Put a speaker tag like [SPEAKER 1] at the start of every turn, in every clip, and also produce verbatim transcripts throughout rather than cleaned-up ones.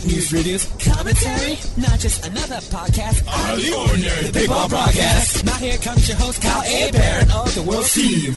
[SPEAKER 1] news, reviews, commentary. Not just another podcast out of the ordinary, the Big Ball Broadcast. Now here comes your host, Kyle Hebert of the World Steve.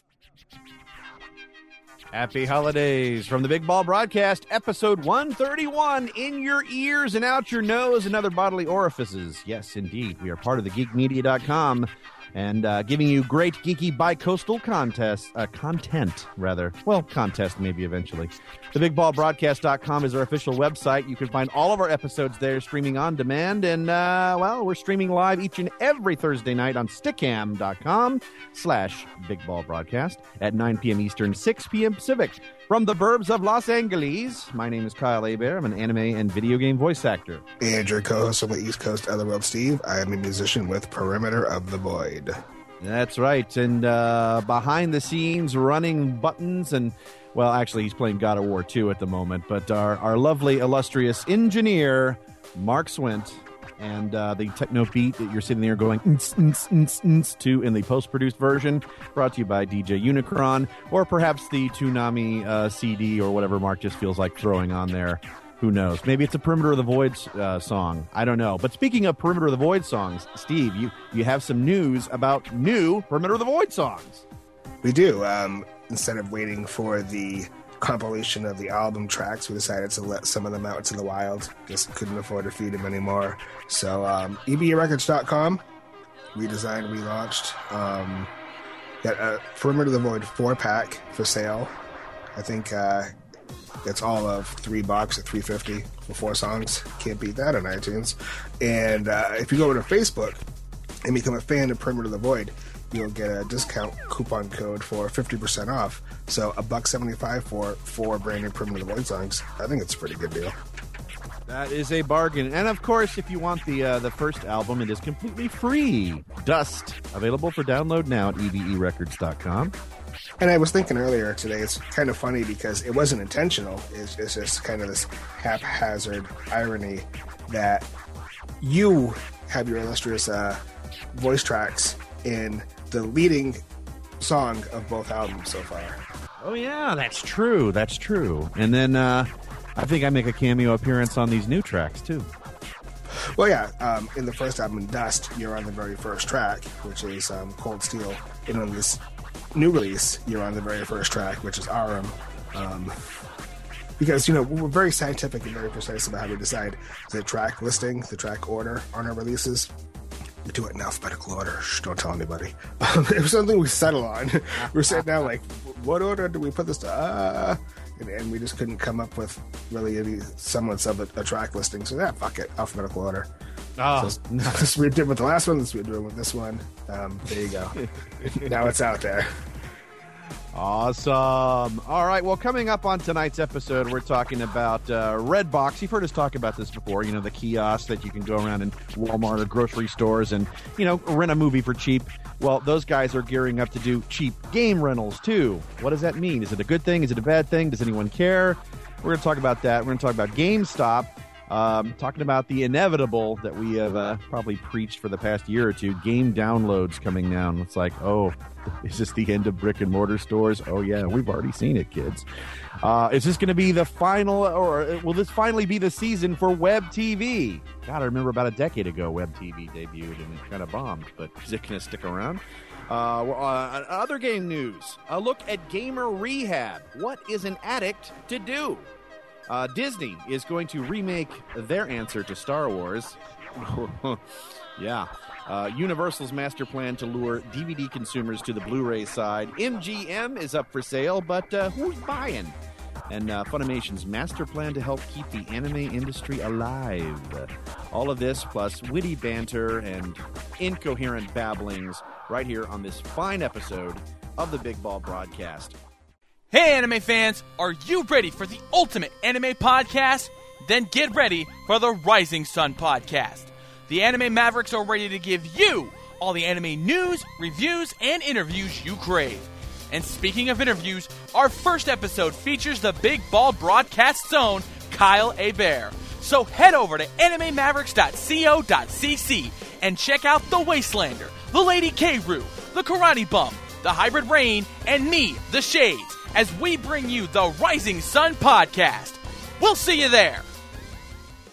[SPEAKER 2] Happy holidays from the Big Ball Broadcast, episode one thirty-one, in your ears and out your nose and other bodily orifices. Yes, indeed, we are part of the geek media dot com and uh, giving you great geeky bi-coastal contest, uh, content, rather. Well, contest maybe eventually. the big ball broadcast dot com is our official website. You can find all of our episodes there streaming on demand. And, uh, well, we're streaming live each and every Thursday night on stickam dot com slash Big Ball Broadcast at nine p.m. Eastern, six p.m. Pacific. From the burbs of Los Angeles, my name is Kyle Hebert. I'm an anime and video game voice actor.
[SPEAKER 3] And your co-host on the East Coast of the world, Steve. I am a musician with Perimeter of the Void.
[SPEAKER 2] That's right. And uh, behind the scenes, running buttons and, well, actually, he's playing God of War two at the moment. But our, our lovely, illustrious engineer, Mark Swint, and uh, the techno beat that you're sitting there going ns, ns, ns, ns, to in the post-produced version, brought to you by D J Unicron, or perhaps the Toonami uh, C D or whatever Mark just feels like throwing on there. Who knows? Maybe it's a Perimeter of the Void uh, song. I don't know. But speaking of Perimeter of the Void songs, Steve, you, you have some news about new Perimeter of the Void songs.
[SPEAKER 3] We do. Um, instead of waiting for the compilation of the album tracks, we decided to let some of them out into the wild. Just couldn't afford to feed them anymore. So um, E B A records dot com, redesigned, relaunched. Um, got a Perimeter of the Void four-pack for sale. I think uh, it's all of three bucks at three fifty for four songs. Can't beat that on iTunes. And uh, if you go to Facebook and become a fan of Perimeter of the Void, you'll get a discount coupon code for fifty percent off. So a buck seventy-five for four brand new Perimeter of the Void songs. I think it's a pretty good deal.
[SPEAKER 2] That is a bargain. And of course, if you want the uh, the first album, it is completely free. Dust, available for download now at E B E records dot com.
[SPEAKER 3] And I was thinking earlier today, it's kind of funny because it wasn't intentional. It's, it's just kind of this haphazard irony that you have your illustrious uh, voice tracks in the leading song of both albums so far.
[SPEAKER 2] Oh, yeah, that's true. That's true. And then uh, I think I make a cameo appearance on these new tracks, too.
[SPEAKER 3] Well, yeah, um, in the first album, Dust, you're on the very first track, which is um, Cold Steel. And on this new release, you're on the very first track, which is Arum. Um, because, you know, we're very scientific and very precise about how we decide the track listing, the track order on our releases. We do it in alphabetical order. Shh, don't tell anybody. Um, it was something we settle on. We're sitting down like, what order do we put this to? Uh, and, and we just couldn't come up with really any semblance of a, a track listing. So, yeah, fuck it. Alphabetical order.
[SPEAKER 2] Oh,
[SPEAKER 3] so, this we did with the last one. This we did with this one. Um, there you go. Now it's out there.
[SPEAKER 2] Awesome. All right. Well, coming up on tonight's episode, we're talking about uh, Redbox. You've heard us talk about this before. You know, the kiosk that you can go around in Walmart or grocery stores and, you know, rent a movie for cheap. Well, those guys are gearing up to do cheap game rentals, too. What does that mean? Is it a good thing? Is it a bad thing? Does anyone care? We're going to talk about that. We're going to talk about GameStop. Um, talking about the inevitable that we have uh, probably preached for the past year or two, game downloads coming down. It's like, oh, is this the end of brick and mortar stores? Oh, yeah, we've already seen it, kids. Uh, is this going to be the final, or will this finally be the season for web T V? God, I remember about a decade ago web T V debuted and it kind of bombed, but is it going to stick around? Uh, well, uh, other game news, a look at gamer rehab. What is an addict to do? Uh, Disney is going to remake their answer to Star Wars. yeah. Uh, Universal's master plan to lure D V D consumers to the Blu-ray side. M G M is up for sale, but uh, who's buying? And uh, Funimation's master plan to help keep the anime industry alive. All of this, plus witty banter and incoherent babblings, right here on this fine episode of the Big Ball Broadcast.
[SPEAKER 4] Hey anime fans, are you ready for the ultimate anime podcast? Then get ready for the Rising Sun podcast. The Anime Mavericks are ready to give you all the anime news, reviews, and interviews you crave. And speaking of interviews, our first episode features the Big Ball Broadcast Zone, Kyle Hebert. So head over to anime mavericks dot co dot c c and check out the Wastelander, the Lady K-Roo, the Karate Bum, the Hybrid Rain, and me, the Shades, as we bring you the Rising Sun podcast. We'll see you there.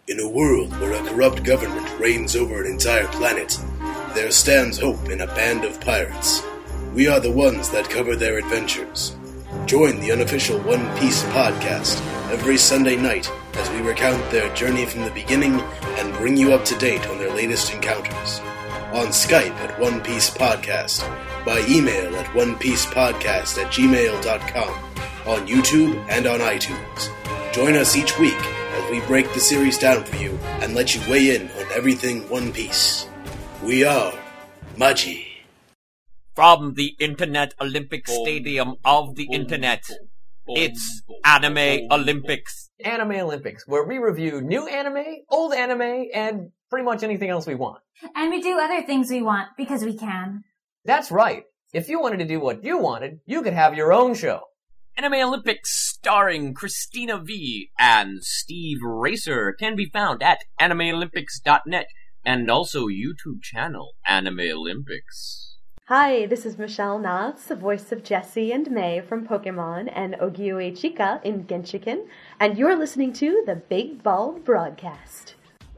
[SPEAKER 5] In a world where a corrupt government reigns over an entire planet, there stands hope in a band of pirates. We are the ones that cover their adventures. Join the unofficial One Piece podcast every Sunday night as we recount their journey from the beginning and bring you up to date on their latest encounters. On Skype at One Piece Podcast, by email at onepiecePodcast at gmail dot com, on YouTube and on iTunes. Join us each week as we break the series down for you and let you weigh in on everything One Piece. We are Maji.
[SPEAKER 6] From the Internet Olympic Stadium of the Internet, it's Anime Olympics.
[SPEAKER 7] Anime Olympics, where we review new anime, old anime, and pretty much anything else we want.
[SPEAKER 8] And we do other things we want, because we can.
[SPEAKER 7] That's right. If you wanted to do what you wanted, you could have your own show.
[SPEAKER 6] Anime Olympics starring Christina V and Steve Racer can be found at anime olympics dot net and also YouTube channel Anime Olympics.
[SPEAKER 9] Hi, this is Michelle Knotts, the voice of Jessie and May from Pokemon and Ogiue Chica in Genshiken, and you're listening to the Big Bald Broadcast.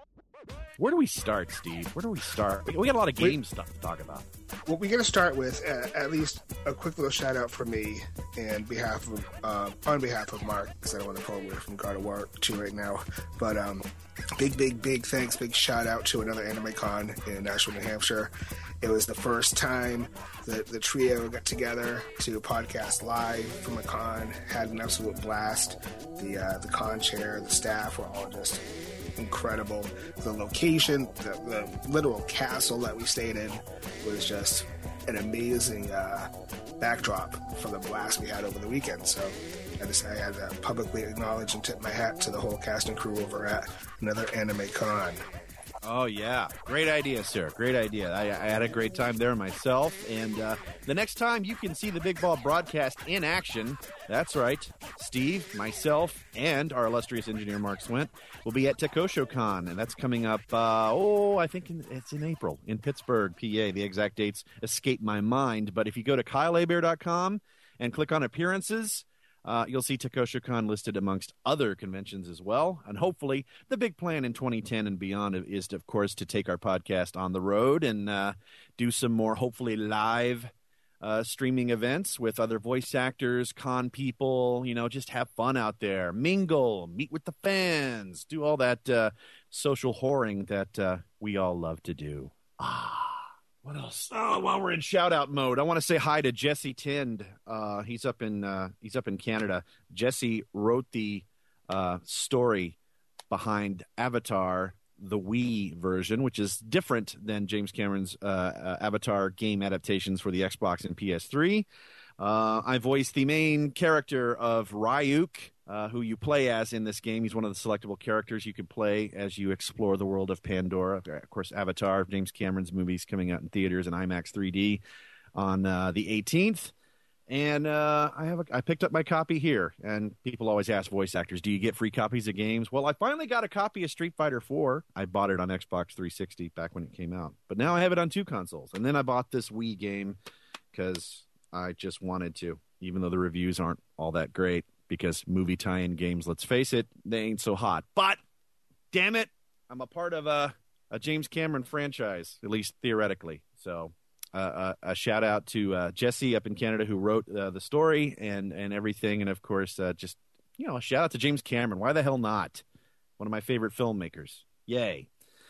[SPEAKER 2] Where do we start, Steve? Where do we start? We got a lot of game stuff to talk about.
[SPEAKER 3] Well, we're going to start with uh, at least a quick little shout out for me and behalf of uh, on behalf of Mark, because I don't want to pull away from God of War two right now. But um, big, big, big thanks, big shout out to another Anime Con in Nashua, New Hampshire. It was the first time that the trio got together to podcast live from a con. Had an absolute blast. The uh, the con chair, the staff were all just incredible. The location, the, the literal castle that we stayed in was just an amazing uh, backdrop for the blast we had over the weekend. So I just I had to publicly acknowledge and tip my hat to the whole cast and crew over at another Anime Con.
[SPEAKER 2] Oh, yeah. Great idea, sir. Great idea. I, I had a great time there myself. And uh, the next time you can see the Big Ball Broadcast in action, that's right, Steve, myself, and our illustrious engineer Mark Swint will be at TekoshoCon. And that's coming up, uh, oh, I think in, it's in April in Pittsburgh, P A. The exact dates escape my mind. But if you go to Kyle Hebert dot com and click on appearances, Uh, you'll see TekoshoCon listed amongst other conventions as well. And hopefully the big plan in twenty ten and beyond is, to, of course, to take our podcast on the road and uh, do some more, hopefully, live uh, streaming events with other voice actors, con people, you know, just have fun out there, mingle, meet with the fans, do all that uh, social whoring that uh, we all love to do. Ah. What else? Oh, while we're in shout-out mode, I want to say hi to Jesse Tind. Uh, he's up in uh, he's up in Canada. Jesse wrote the uh, story behind Avatar, the Wii version, which is different than James Cameron's uh, uh, Avatar game adaptations for the Xbox and P S three. Uh, I voiced the main character of Ryuk, uh, who you play as in this game. He's one of the selectable characters you can play as you explore the world of Pandora. Of course, Avatar, James Cameron's movies, coming out in theaters in IMAX three D on uh, the eighteenth. And uh, I have a, I picked up my copy here. And people always ask voice actors, do you get free copies of games? Well, I finally got a copy of Street Fighter four. I bought it on Xbox three sixty back when it came out. But now I have it on two consoles. And then I bought this Wii game because I just wanted to, even though the reviews aren't all that great, because movie tie-in games, let's face it, they ain't so hot. But, damn it, I'm a part of a, a James Cameron franchise, at least theoretically. So, uh, a, a shout-out to uh, Jesse up in Canada who wrote uh, the story and, and everything. And, of course, uh, just, you know, a shout-out to James Cameron. Why the hell not? One of my favorite filmmakers. Yay.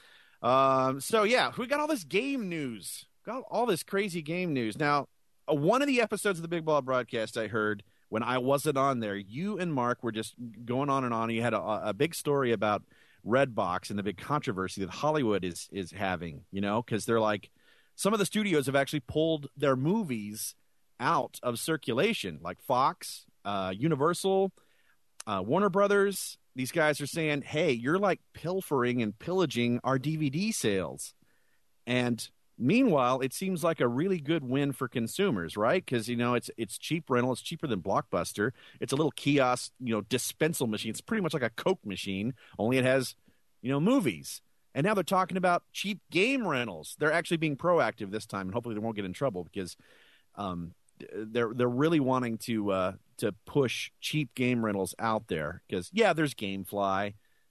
[SPEAKER 2] Um, so, yeah, we got all this game news. Got all this crazy game news. Now, Uh, one of the episodes of the Big Ball Broadcast I heard when I wasn't on there, you and Mark were just going on and on. You had a, a big story about Redbox and the big controversy that Hollywood is is having, you know, because they're like, some of the studios have actually pulled their movies out of circulation, like Fox, uh, Universal, uh, Warner Brothers. These guys are saying, hey, you're like pilfering and pillaging our D V D sales. And meanwhile, it seems like a really good win for consumers, right? Because, you know, it's it's cheap rental. It's cheaper than Blockbuster. It's a little kiosk, you know, dispensal machine. It's pretty much like a Coke machine, only it has, you know, movies. And now they're talking about cheap game rentals. They're actually being proactive this time, and hopefully they won't get in trouble because um, they're they're really wanting to uh, to push cheap game rentals out there. Because, yeah, there's GameFly.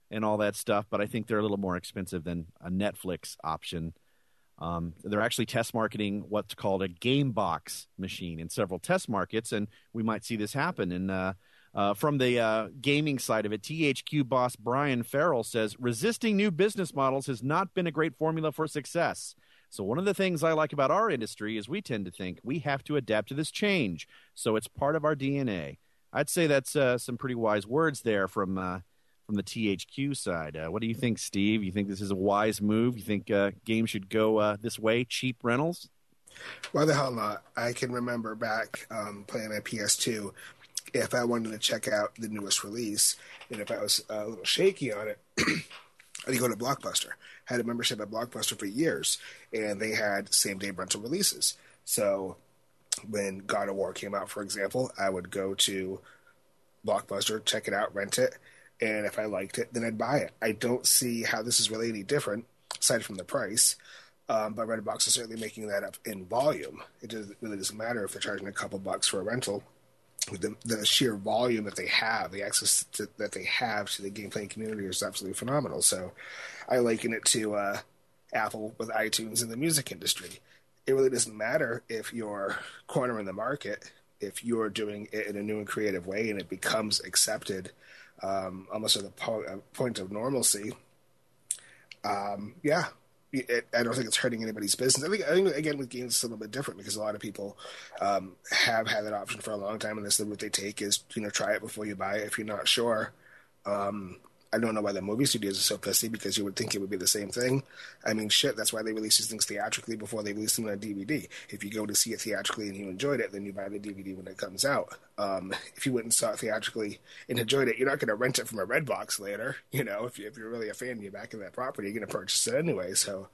[SPEAKER 2] and all that stuff, but I think they're a little more expensive than a Netflix option. Um, they're actually test marketing what's called a game box machine in several test markets, and we might see this happen. And uh, uh, from the uh, gaming side of it, T H Q boss Brian Farrell says, resisting new business models has not been a great formula for success. So one of the things I like about our industry is we tend to think we have to adapt to this change. So it's part of our D N A. I'd say that's uh, some pretty wise words there from uh, from the T H Q side. Uh, what do you think, Steve? You think this is a wise move? You think uh, games should go uh, this way, cheap rentals?
[SPEAKER 3] Why the hell not? I can remember back um, playing on P S two, if I wanted to check out the newest release, and if I was a little shaky on it, I'd go to Blockbuster. I had a membership at Blockbuster for years, and they had same-day rental releases. So when God of War came out, for example, I would go to Blockbuster, check it out, rent it, and if I liked it, then I'd buy it. I don't see how this is really any different, aside from the price, um, but Redbox is certainly making that up in volume. It doesn't, really doesn't matter if they're charging a couple bucks for a rental. The, the sheer volume that they have, the access to, that they have to the game playing community is absolutely phenomenal. So I liken it to uh, Apple with iTunes in the music industry. It really doesn't matter if you're cornering the market, if you're doing it in a new and creative way and it becomes accepted um, almost at the po- point of normalcy. Um, yeah. It, I don't think it's hurting anybody's business. I think, I think again, with games, it's a little bit different because a lot of people um, have had that option for a long time, and this is what they take is, you know, try it before you buy it if you're not sure. Um, I don't know why the movie studios are so pissy because you would think it would be the same thing. I mean, shit, that's why they release these things theatrically before they release them on D V D. If you go to see it theatrically and you enjoyed it, then you buy the D V D when it comes out. Um, if you went and saw it theatrically and enjoyed it, you're not going to rent it from a Redbox later. You know, if, you, if you're really a fan and you're back in that property, you're going to purchase it anyway. So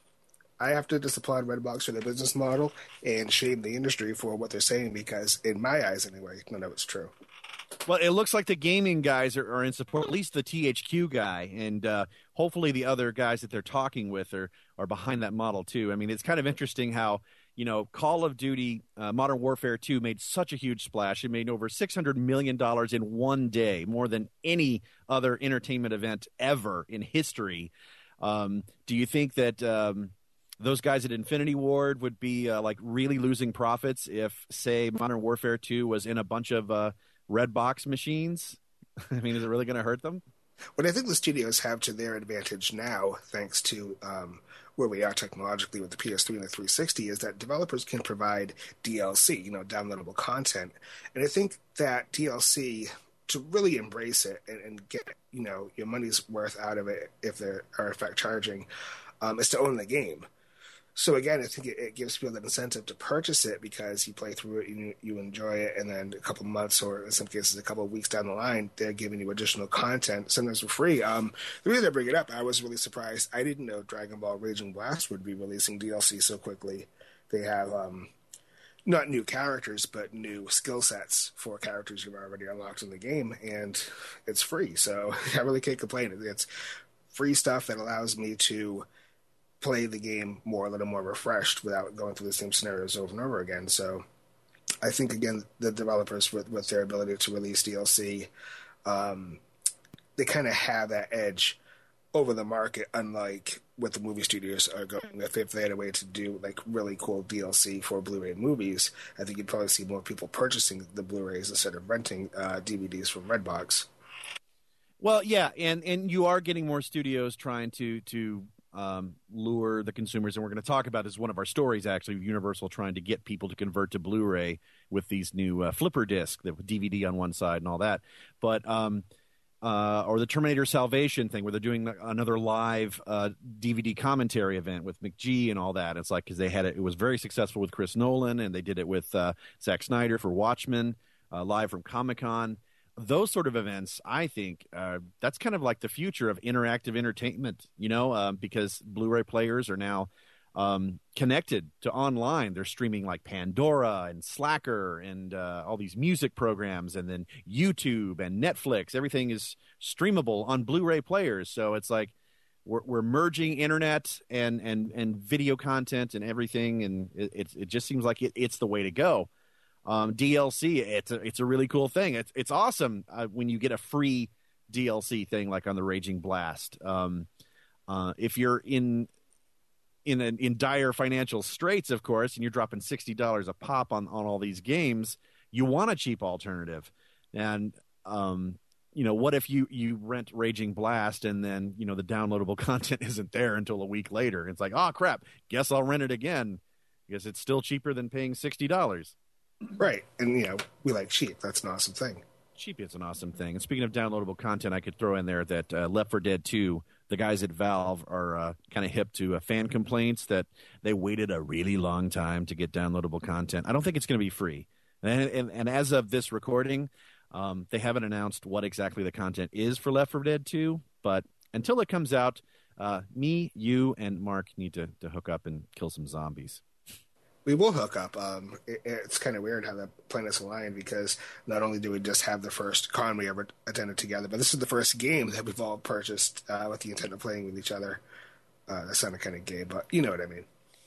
[SPEAKER 3] I have to disapplaud Redbox for their business model and shame the industry for what they're saying because, in my eyes anyway, none of it's true.
[SPEAKER 2] Well, it looks like the gaming guys are, are in support, at least the T H Q guy, and uh, hopefully the other guys that they're talking with are, are behind that model too. I mean, it's kind of interesting how, you know, Call of Duty uh, Modern Warfare two made such a huge splash. It made over six hundred million dollars in one day, more than any other entertainment event ever in history. Um, do you think that um, those guys at Infinity Ward would be uh, like really losing profits if, say, Modern Warfare two was in a bunch of uh, Redbox machines? I mean, is it really going to hurt them?
[SPEAKER 3] What I think the studios have to their advantage now, thanks to um, where we are technologically with the P S three and the three sixty, is that developers can provide D L C, you know, downloadable content. And I think that D L C, to really embrace it and, and get, you know, your money's worth out of it if they are in fact charging, um, is to own the game. So again, I think it, it gives people that incentive to purchase it because you play through it, you, you enjoy it, and then a couple months or in some cases a couple of weeks down the line, they're giving you additional content, sometimes for free. Um, the reason I bring it up, I was really surprised. I didn't know Dragon Ball Raging Blast would be releasing D L C so quickly. They have um, not new characters, but new skill sets for characters you've already unlocked in the game, and it's free. So I really can't complain. It's free stuff that allows me to play the game more, a little more refreshed without going through the same scenarios over and over again. So I think, again, the developers with, with their ability to release D L C, um, they kind of have that edge over the market, unlike what the movie studios are going with. If they had a way to do like really cool D L C for Blu-ray movies, I think you'd probably see more people purchasing the Blu-rays instead of renting uh, D V Ds from Redbox.
[SPEAKER 2] Well, yeah, and, and you are getting more studios trying to to Um, lure the consumers, and we're going to talk about this. One of our stories, actually, Universal trying to get people to convert to Blu-ray with these new uh, flipper disc, the D V D on one side and all that. But um, uh, or the Terminator Salvation thing, where they're doing another live uh, D V D commentary event with McGee and all that. It's like because they had it, it was very successful with Chris Nolan, and they did it with uh, Zack Snyder for Watchmen, uh, live from Comic-Con. Those sort of events, I think, uh, that's kind of like the future of interactive entertainment, you know, uh, because Blu-ray players are now um, connected to online. They're streaming like Pandora and Slacker and uh, all these music programs, and then YouTube and Netflix. Everything is streamable on Blu-ray players. So it's like we're, we're merging internet and, and, and video content and everything, and it, it, it just seems like it, it's the way to go. Um, D L C, it's a, it's a really cool thing. It's it's awesome uh, when you get a free D L C thing like on the Raging Blast. Um, uh, if you're in in an, in dire financial straits, of course, and you're dropping sixty dollars a pop on, on all these games, you want a cheap alternative. And um, you know, what if you, you rent Raging Blast and then, you know, the downloadable content isn't there until a week later? It's like, oh, crap, guess I'll rent it again because it's still cheaper than paying sixty dollars.
[SPEAKER 3] Right. And, you know, we like cheap. That's an awesome thing.
[SPEAKER 2] Cheap is an awesome thing. And speaking of downloadable content, I could throw in there that uh, Left four Dead two, the guys at Valve are uh, kind of hip to uh, fan complaints that they waited a really long time to get downloadable content. I don't think it's going to be free. And, and, and as of this recording, um, they haven't announced what exactly the content is for Left four Dead two. But until it comes out, uh, me, you, and Mark need to, to hook up and kill some zombies.
[SPEAKER 3] We will hook up. Um, it, it's kind of weird how the planets align because not only do we just have the first con we ever attended together, but this is the first game that we've all purchased uh, with the intent of playing with each other. Uh, that sounded kind of gay, but you know what I mean.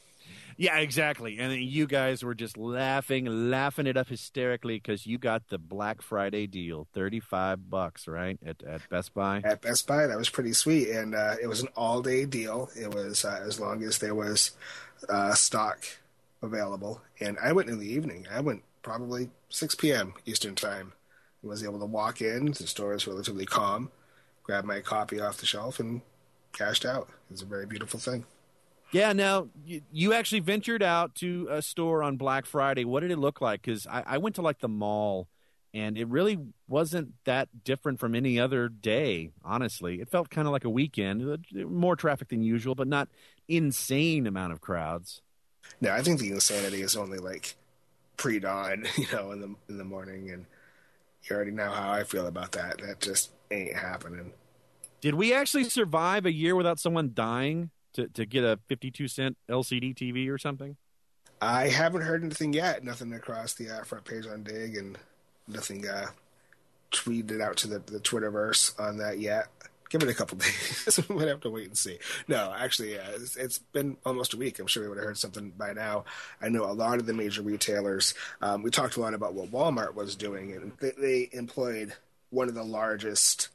[SPEAKER 2] Yeah, exactly. And you guys were just laughing, laughing it up hysterically because you got the Black Friday deal, thirty-five bucks, right, at, at Best Buy?
[SPEAKER 3] At Best Buy, that was pretty sweet. And uh, it was an all-day deal. It was uh, as long as there was uh, stock available. And I went in the evening. I went probably six p.m. Eastern time. I was able to walk in. The store is relatively calm, grab my copy off the shelf, and cashed out. It was a very beautiful thing.
[SPEAKER 2] Yeah, now, you, you actually ventured out to a store on Black Friday. What did it look like? Because I, I went to, like, the mall, and it really wasn't that different from any other day, honestly. It felt kind of like a weekend. More traffic than usual, but not insane amount of crowds.
[SPEAKER 3] No, I think the insanity is only, like, pre-dawn, you know, in the in the morning, and you already know how I feel about that. That just ain't happening.
[SPEAKER 2] Did we actually survive a year without someone dying to, to get a fifty-two cent L C D T V or something?
[SPEAKER 3] I haven't heard anything yet. Nothing across the uh, front page on Dig, and nothing uh, tweeted out to the, the Twitterverse on that yet. Give it a couple days. We might have to wait and see. No, actually, yeah, it's, it's been almost a week. I'm sure we would have heard something by now. I know a lot of the major retailers. Um, we talked a lot about what Walmart was doing, and they, they employed one of the largest,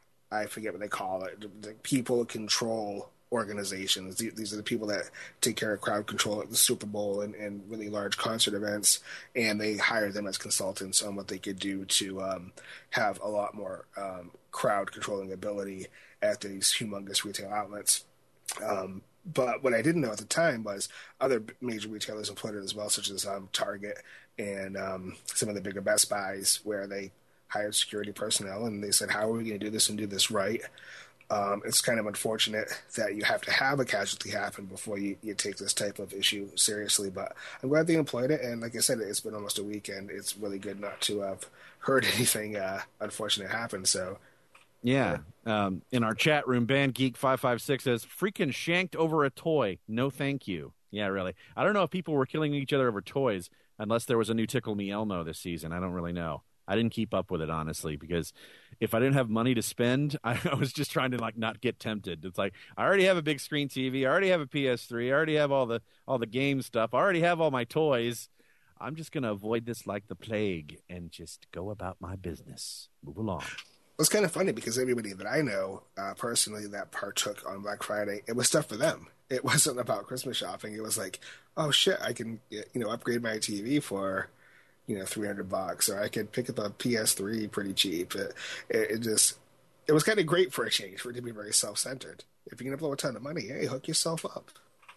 [SPEAKER 3] I forget what they call it, the people control organizations. These are the people that take care of crowd control at the Super Bowl and, and really large concert events, and they hire them as consultants on what they could do to um, have a lot more um, crowd controlling ability at these humongous retail outlets. Um, but what I didn't know at the time was other major retailers employed it as well, such as um, Target and um, some of the bigger Best Buys, where they hired security personnel and they said, how are we going to do this and do this right? Um, it's kind of unfortunate that you have to have a casualty happen before you, you take this type of issue seriously, but I'm glad they employed it, and like I said, it's been almost a week, and it's really good not to have heard anything uh, unfortunate happen, so...
[SPEAKER 2] Yeah. Um, in our chat room, BandGeek five five six says, freaking shanked over a toy. No thank you. Yeah, really. I don't know if people were killing each other over toys, unless there was a new Tickle Me Elmo this season. I don't really know. I didn't keep up with it, honestly, because if I didn't have money to spend, I, I was just trying to like not get tempted. It's like, I already have a big screen T V. I already have a P S three. I already have all the all the game stuff. I already have all my toys. I'm just going to avoid this like the plague and just go about my business. Move along.
[SPEAKER 3] It's kind of funny because everybody that I know uh, personally that partook on Black Friday, it was stuff for them. It wasn't about Christmas shopping. It was like, oh shit, I can you know upgrade my T V for you know three hundred bucks, or I could pick up a P S three pretty cheap. It, it, it just it was kind of great for a change, for it to be very self-centered. If you're gonna blow a ton of money, hey, hook yourself up.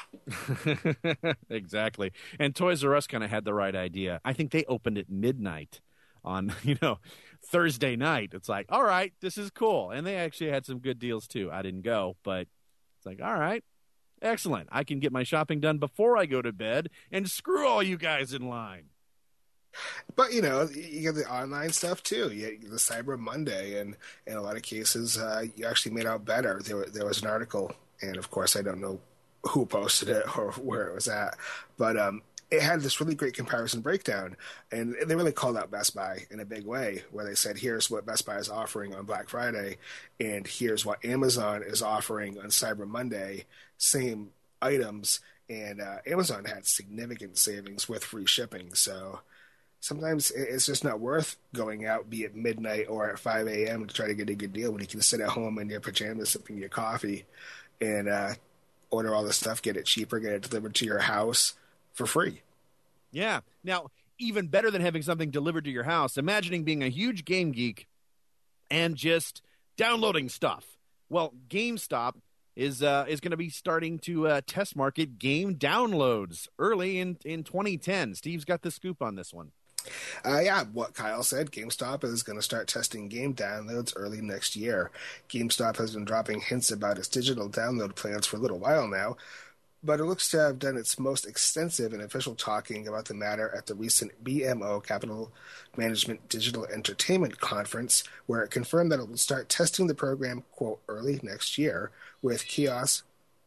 [SPEAKER 2] Exactly. And Toys R Us kind of had the right idea. I think they opened at midnight on, you know, Thursday night. It's like, all right, this is cool. And they actually had some good deals too. I didn't go, but it's like, all right, excellent. I can get my shopping done before I go to bed and screw all you guys in line.
[SPEAKER 3] But, you know, you get the online stuff too. You get the Cyber Monday, and in a lot of cases, uh, you actually made out better. There, there was an article, and of course, I don't know who posted it or where it was at, but um, it had this really great comparison breakdown, and they really called out Best Buy in a big way, where they said, here's what Best Buy is offering on Black Friday, and here's what Amazon is offering on Cyber Monday, same items, and uh, Amazon had significant savings with free shipping, so sometimes it's just not worth going out, be it midnight or at five a.m. to try to get a good deal when you can sit at home in your pajamas sipping your coffee and uh, order all the stuff, get it cheaper, get it delivered to your house for free.
[SPEAKER 2] Yeah. Now, even better than having something delivered to your house, imagining being a huge game geek and just downloading stuff. Well, GameStop is uh, is going to be starting to uh, test market game downloads early in, in twenty ten. Steve's got the scoop on this one.
[SPEAKER 3] Uh, yeah, what Kyle said, GameStop is going to start testing game downloads early next year. GameStop has been dropping hints about its digital download plans for a little while now, but it looks to have done its most extensive and official talking about the matter at the recent B M O Capital Management Digital Entertainment Conference, where it confirmed that it will start testing the program, quote, early next year with kiosks,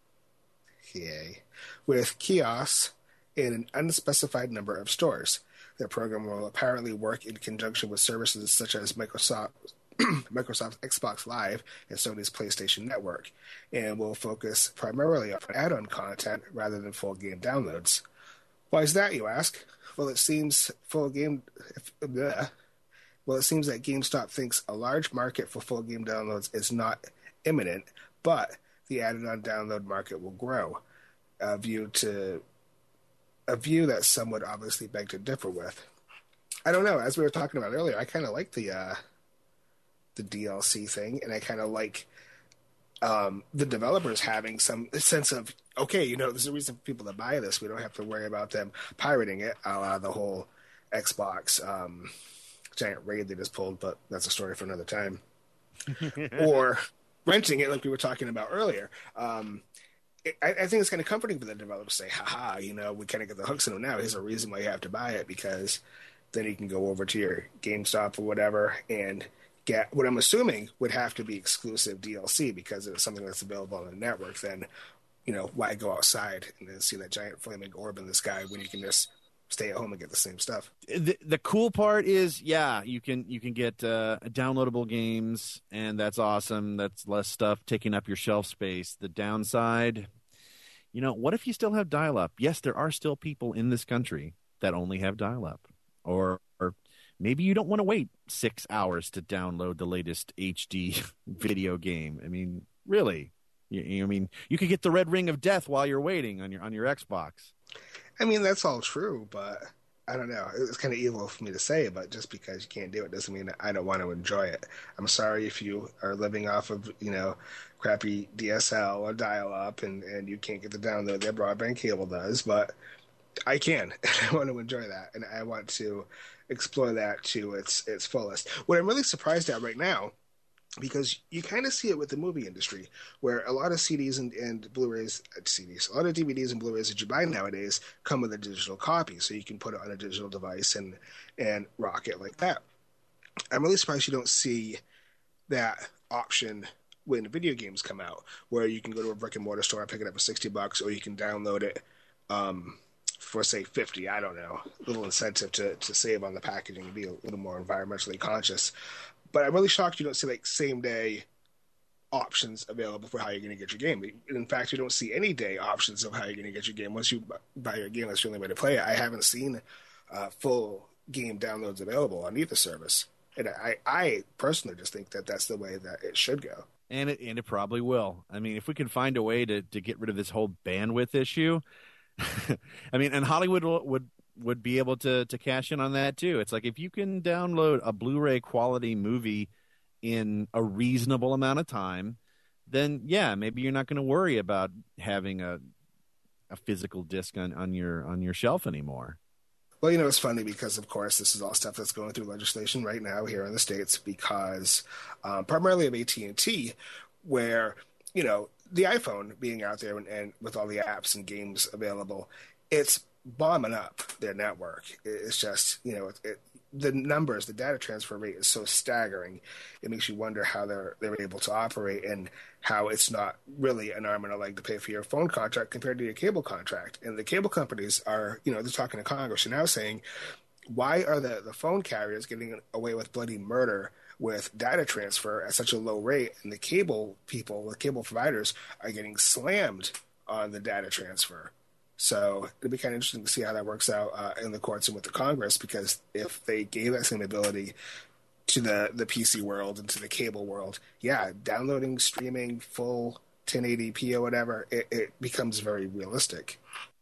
[SPEAKER 3] yay, with kiosks in an unspecified number of stores. The program will apparently work in conjunction with services such as Microsoft Microsoft's Xbox Live and Sony's PlayStation Network, and will focus primarily on add-on content rather than full game downloads. Why is that, you ask? Well, it seems full game. If, bleh, well, it seems that GameStop thinks a large market for full game downloads is not imminent, but the added-on download market will grow. A view to a view that some would obviously beg to differ with. I don't know. As we were talking about earlier, I kind of like the. Uh, the D L C thing, and I kind of like um, the developers having some sense of, okay, you know, there's a reason for people to buy this. We don't have to worry about them pirating it, a la the whole Xbox um, giant raid they just pulled, but that's a story for another time. Or renting it like we were talking about earlier. Um, it, I, I think it's kind of comforting for the developers to say, haha, you know, we kind of get the hooks in them now. Here's a reason why you have to buy it, because then you can go over to your GameStop or whatever and get what I'm assuming would have to be exclusive D L C, because if it's something that's available on the network, then, you know, why go outside and then see that giant flaming orb in the sky when you can just stay at home and get the same stuff?
[SPEAKER 2] The, the cool part is, yeah, you can you can get uh, downloadable games, and that's awesome. That's less stuff taking up your shelf space. The downside, you know, what if you still have dial-up? Yes, there are still people in this country that only have dial-up, or or maybe you don't want to wait six hours to download the latest H D video game. I mean, really? You, you I mean, you could get the Red Ring of Death while you're waiting on your on your Xbox.
[SPEAKER 3] I mean, that's all true, but I don't know. It's kind of evil for me to say, but just because you can't do it doesn't mean that I don't want to enjoy it. I'm sorry if you are living off of, you know, crappy D S L or dial-up and, and you can't get the download their broadband cable does, but I can. I want to enjoy that, and I want to explore that to its its fullest. What I'm really surprised at right now, because you kind of see it with the movie industry, where a lot of C Ds and, and Blu-rays, uh, C Ds, a lot of D V Ds and Blu-rays that you buy nowadays come with a digital copy, so you can put it on a digital device and and rock it like that. I'm really surprised you don't see that option when video games come out, where you can go to a brick and mortar store and pick it up for sixty bucks, or you can download it um, for, say, fifty. I don't know. A little incentive to, to save on the packaging and be a little more environmentally conscious. But I'm really shocked you don't see, like, same-day options available for how you're going to get your game. In fact, you don't see any day options of how you're going to get your game. Once you buy your game, that's the only way to play it. I haven't seen uh, full game downloads available on either service. And I, I personally just think that that's the way that it should go.
[SPEAKER 2] And it and it probably will. I mean, if we can find a way to, to get rid of this whole bandwidth issue, I mean, and Hollywood would would be able to to cash in on that too. It's like, if you can download a Blu-ray quality movie in a reasonable amount of time, then yeah, maybe you're not going to worry about having a a physical disc on, on your on your shelf anymore.
[SPEAKER 3] Well, you know, it's funny because, of course, this is all stuff that's going through legislation right now here in the States because um, primarily of A T and T, where, you know, the iPhone being out there and, and with all the apps and games available, it's bombing up their network. It's just, you know, it, it, the numbers, the data transfer rate is so staggering. It makes you wonder how they're they're able to operate and how it's not really an arm and a leg to pay for your phone contract compared to your cable contract. And the cable companies are, you know, they're talking to Congress and now saying, why are the, the phone carriers getting away with bloody murder with data transfer at such a low rate, and the cable people, the cable providers, are getting slammed on the data transfer? So it'll be kind of interesting to see how that works out uh, in the courts and with the Congress, because if they gave that same ability to the, the P C world and to the cable world, yeah, downloading, streaming, full ten eighty p or whatever, it, it becomes very realistic.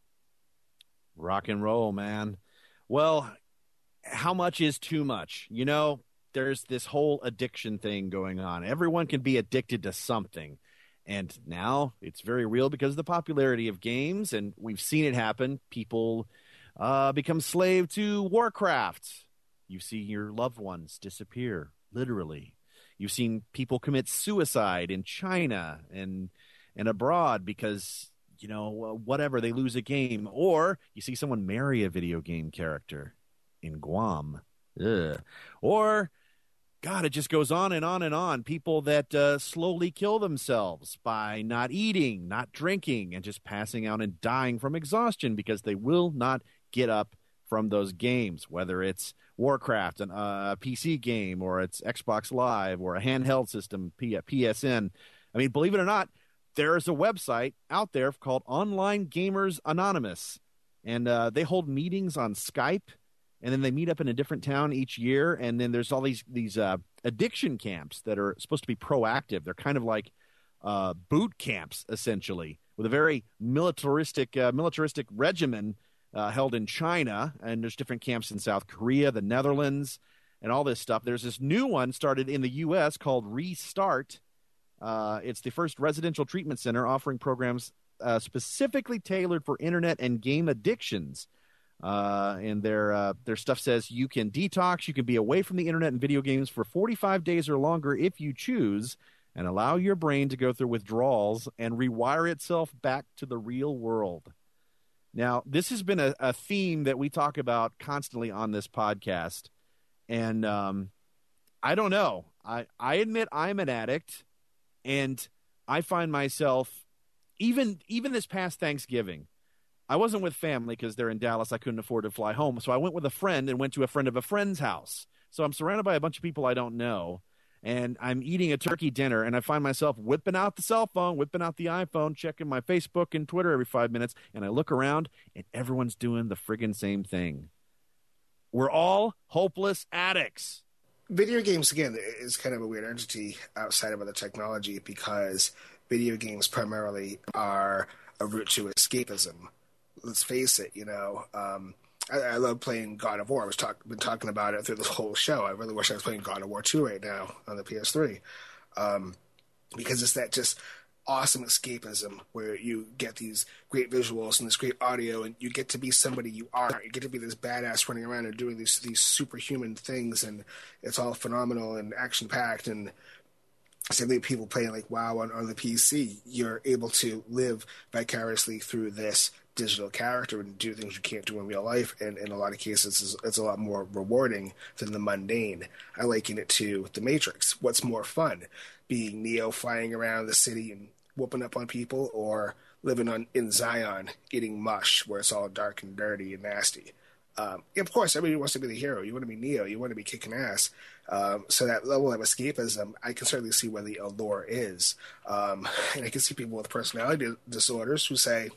[SPEAKER 2] Rock and roll, man. Well, how much is too much? You know, there's this whole addiction thing going on. Everyone can be addicted to something. And now it's very real because of the popularity of games, and we've seen it happen. People uh, become slave to Warcraft. You see your loved ones disappear, literally. You've seen people commit suicide in China and and abroad because, you know, whatever, they lose a game. Or you see someone marry a video game character in Guam. Ugh. Or, God, it just goes on and on and on. People that uh, slowly kill themselves by not eating, not drinking, and just passing out and dying from exhaustion because they will not get up from those games, whether it's Warcraft, an, uh, a P C game, or it's Xbox Live, or a handheld system, P- PSN. I mean, believe it or not, there is a website out there called Online Gamers Anonymous, and uh, they hold meetings on Skype. And then they meet up in a different town each year, and then there's all these these uh, addiction camps that are supposed to be proactive. They're kind of like uh, boot camps, essentially, with a very militaristic uh, militaristic regimen uh, held in China, and there's different camps in South Korea, the Netherlands, and all this stuff. There's this new one started in the U S called Restart. Uh, it's the first residential treatment center offering programs uh, specifically tailored for internet and game addictions. Uh, and their uh, their stuff says you can detox, you can be away from the internet and video games for forty-five days or longer if you choose, and allow your brain to go through withdrawals and rewire itself back to the real world. Now, this has been a, a theme that we talk about constantly on this podcast, and um, I don't know. I, I admit I'm an addict, and I find myself, even even this past Thanksgiving, I wasn't with family because they're in Dallas. I couldn't afford to fly home. So I went with a friend and went to a friend of a friend's house. So I'm surrounded by a bunch of people I don't know. And I'm eating a turkey dinner, and I find myself whipping out the cell phone, whipping out the iPhone, checking my Facebook and Twitter every five minutes. And I look around, and everyone's doing the friggin' same thing. We're all hopeless addicts.
[SPEAKER 3] Video games, again, is kind of a weird entity outside of other technology because video games primarily are a route to escapism. Let's face it, you know, um, I, I love playing God of War. I was talk, been talking about it through this whole show. I really wish I was playing God of War two right now on the P S three. Um, because it's that just awesome escapism where you get these great visuals and this great audio, and you get to be somebody you are. You get to be this badass running around and doing these, these superhuman things, and it's all phenomenal and action-packed, and same thing, people playing like WoW on, on the P C. You're able to live vicariously through this digital character and do things you can't do in real life, and in a lot of cases it's, it's a lot more rewarding than the mundane. I liken it to The Matrix. What's more fun, being Neo flying around the city and whooping up on people, or living on in Zion eating mush where it's all dark and dirty and nasty? Um, of course, everybody wants to be the hero. You want to be Neo. You want to be kicking ass. Um, so that level of escapism, I can certainly see where the allure is. Um, and I can see people with personality disorders who say,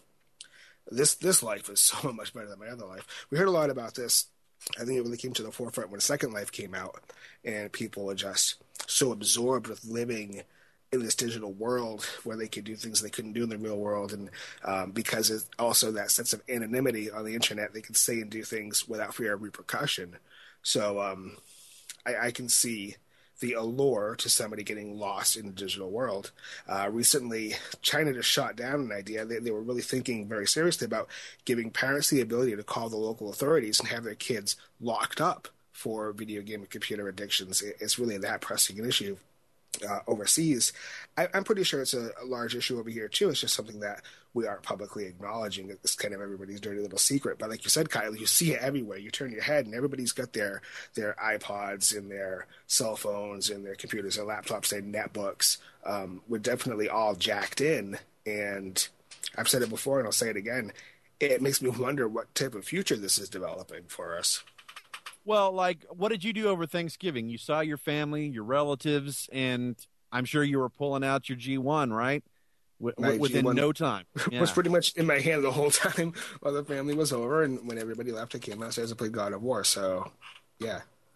[SPEAKER 3] this this life is so much better than my other life. We heard a lot about this. I think it really came to the forefront when Second Life came out, and people are just so absorbed with living in this digital world where they could do things they couldn't do in the real world. And um, because it's also that sense of anonymity on the internet, they can say and do things without fear of repercussion. So um, I, I can see the allure to somebody getting lost in the digital world. Uh, recently, China just shot down an idea. They, they were really thinking very seriously about giving parents the ability to call the local authorities and have their kids locked up for video game and computer addictions. It, it's really that pressing an issue uh, overseas. I, I'm pretty sure it's a, a large issue over here, too. It's just something that we aren't publicly acknowledging. It's kind of everybody's dirty little secret. But like you said, Kyle, you see it everywhere. You turn your head, and everybody's got their, their iPods and their cell phones and their computers and laptops and netbooks. Um, we're definitely all jacked in. And I've said it before, and I'll say it again. It makes me wonder what type of future this is developing for us.
[SPEAKER 2] Well, like, what did you do over Thanksgiving? You saw your family, your relatives, and I'm sure you were pulling out your G one, right? w-
[SPEAKER 3] My
[SPEAKER 2] within
[SPEAKER 3] G one
[SPEAKER 2] no time. Yeah.
[SPEAKER 3] was pretty much in my hand the whole time while the family was over, and when everybody left, I came downstairs and played God of War. So, yeah.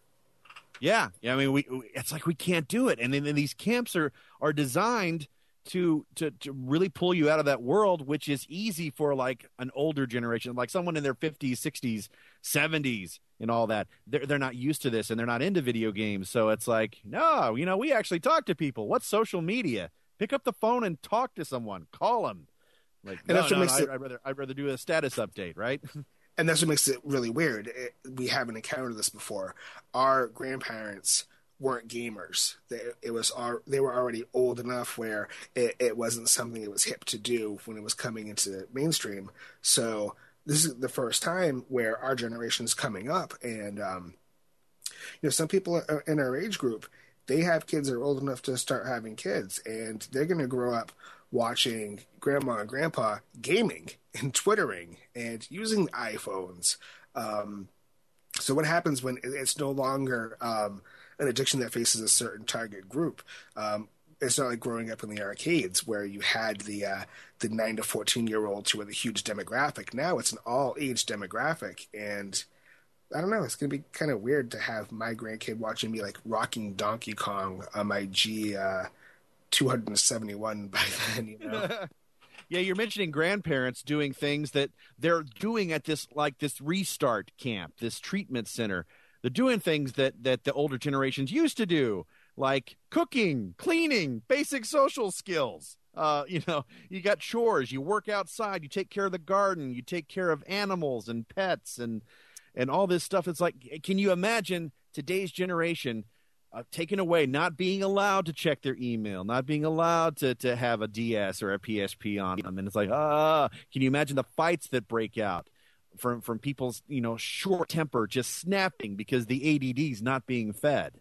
[SPEAKER 2] Yeah, yeah. I mean, we, we it's like we can't do it, and then, then these camps are are designed to, to to really pull you out of that world, which is easy for like an older generation, like someone in their fifties, sixties, seventies, and all that. They're they're not used to this, and they're not into video games, so it's like, no, you know, we actually talk to people. What's social media? Pick up the phone and talk to someone. Call them. Like,
[SPEAKER 3] and
[SPEAKER 2] no,
[SPEAKER 3] that's what
[SPEAKER 2] no,
[SPEAKER 3] makes
[SPEAKER 2] no,
[SPEAKER 3] it-
[SPEAKER 2] I'd rather I'd rather do a status update, right?
[SPEAKER 3] And that's what makes it really weird. It, we haven't encountered this before. Our grandparents weren't gamers. They, it was our, they were already old enough where it, it wasn't something that was hip to do when it was coming into mainstream. So this is the first time where our generation's coming up, and um, you know, some people in our age group, they have kids that are old enough to start having kids, and they're going to grow up watching grandma and grandpa gaming and Twittering and using iPhones. Um, so what happens when it's no longer um, an addiction that faces a certain target group? Um, it's not like growing up in the arcades where you had the uh, the nine to fourteen year olds who were the huge demographic. Now it's an all age demographic, and I don't know. It's going to be kind of weird to have my grandkid watching me like rocking Donkey Kong on my G uh, two seventy-one by then, you know.
[SPEAKER 2] Yeah, you're mentioning grandparents doing things that they're doing at this like this restart camp, this treatment center. They're doing things that that the older generations used to do, like cooking, cleaning, basic social skills. Uh, you know, you got chores, you work outside, you take care of the garden, you take care of animals and pets and and all this stuff. It's like, can you imagine today's generation Uh, taken away, not being allowed to check their email, not being allowed to, to have a D S or a P S P on them. And it's like, ah, can you imagine the fights that break out from, from people's, you know, short temper just snapping because the A D D's not being fed?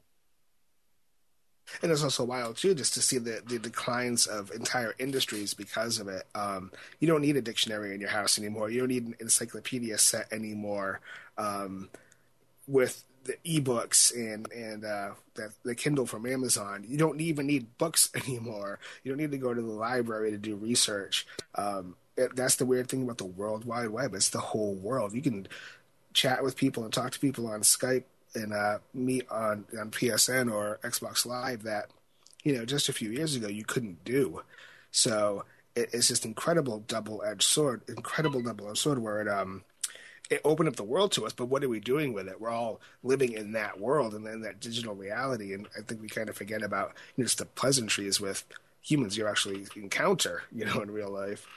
[SPEAKER 3] And it's also wild, too, just to see the, the declines of entire industries because of it. Um, you don't need a dictionary in your house anymore. You don't need an encyclopedia set anymore. Um, with the ebooks and and uh, the, the Kindle from Amazon, you don't even need books anymore. You don't need to go to the library to do research. Um, it, that's the weird thing about the World Wide Web. It's the whole world. You can chat with people and talk to people on Skype and uh, meet on, on P S N or Xbox Live that, you know, just a few years ago you couldn't do. So it, it's just incredible double-edged sword, incredible double-edged sword where it um. it opened up the world to us, but what are we doing with it? We're all living in that world and in that digital reality, and I think we kind of forget about, you know, just the pleasantries with humans you actually encounter, you know, in real life.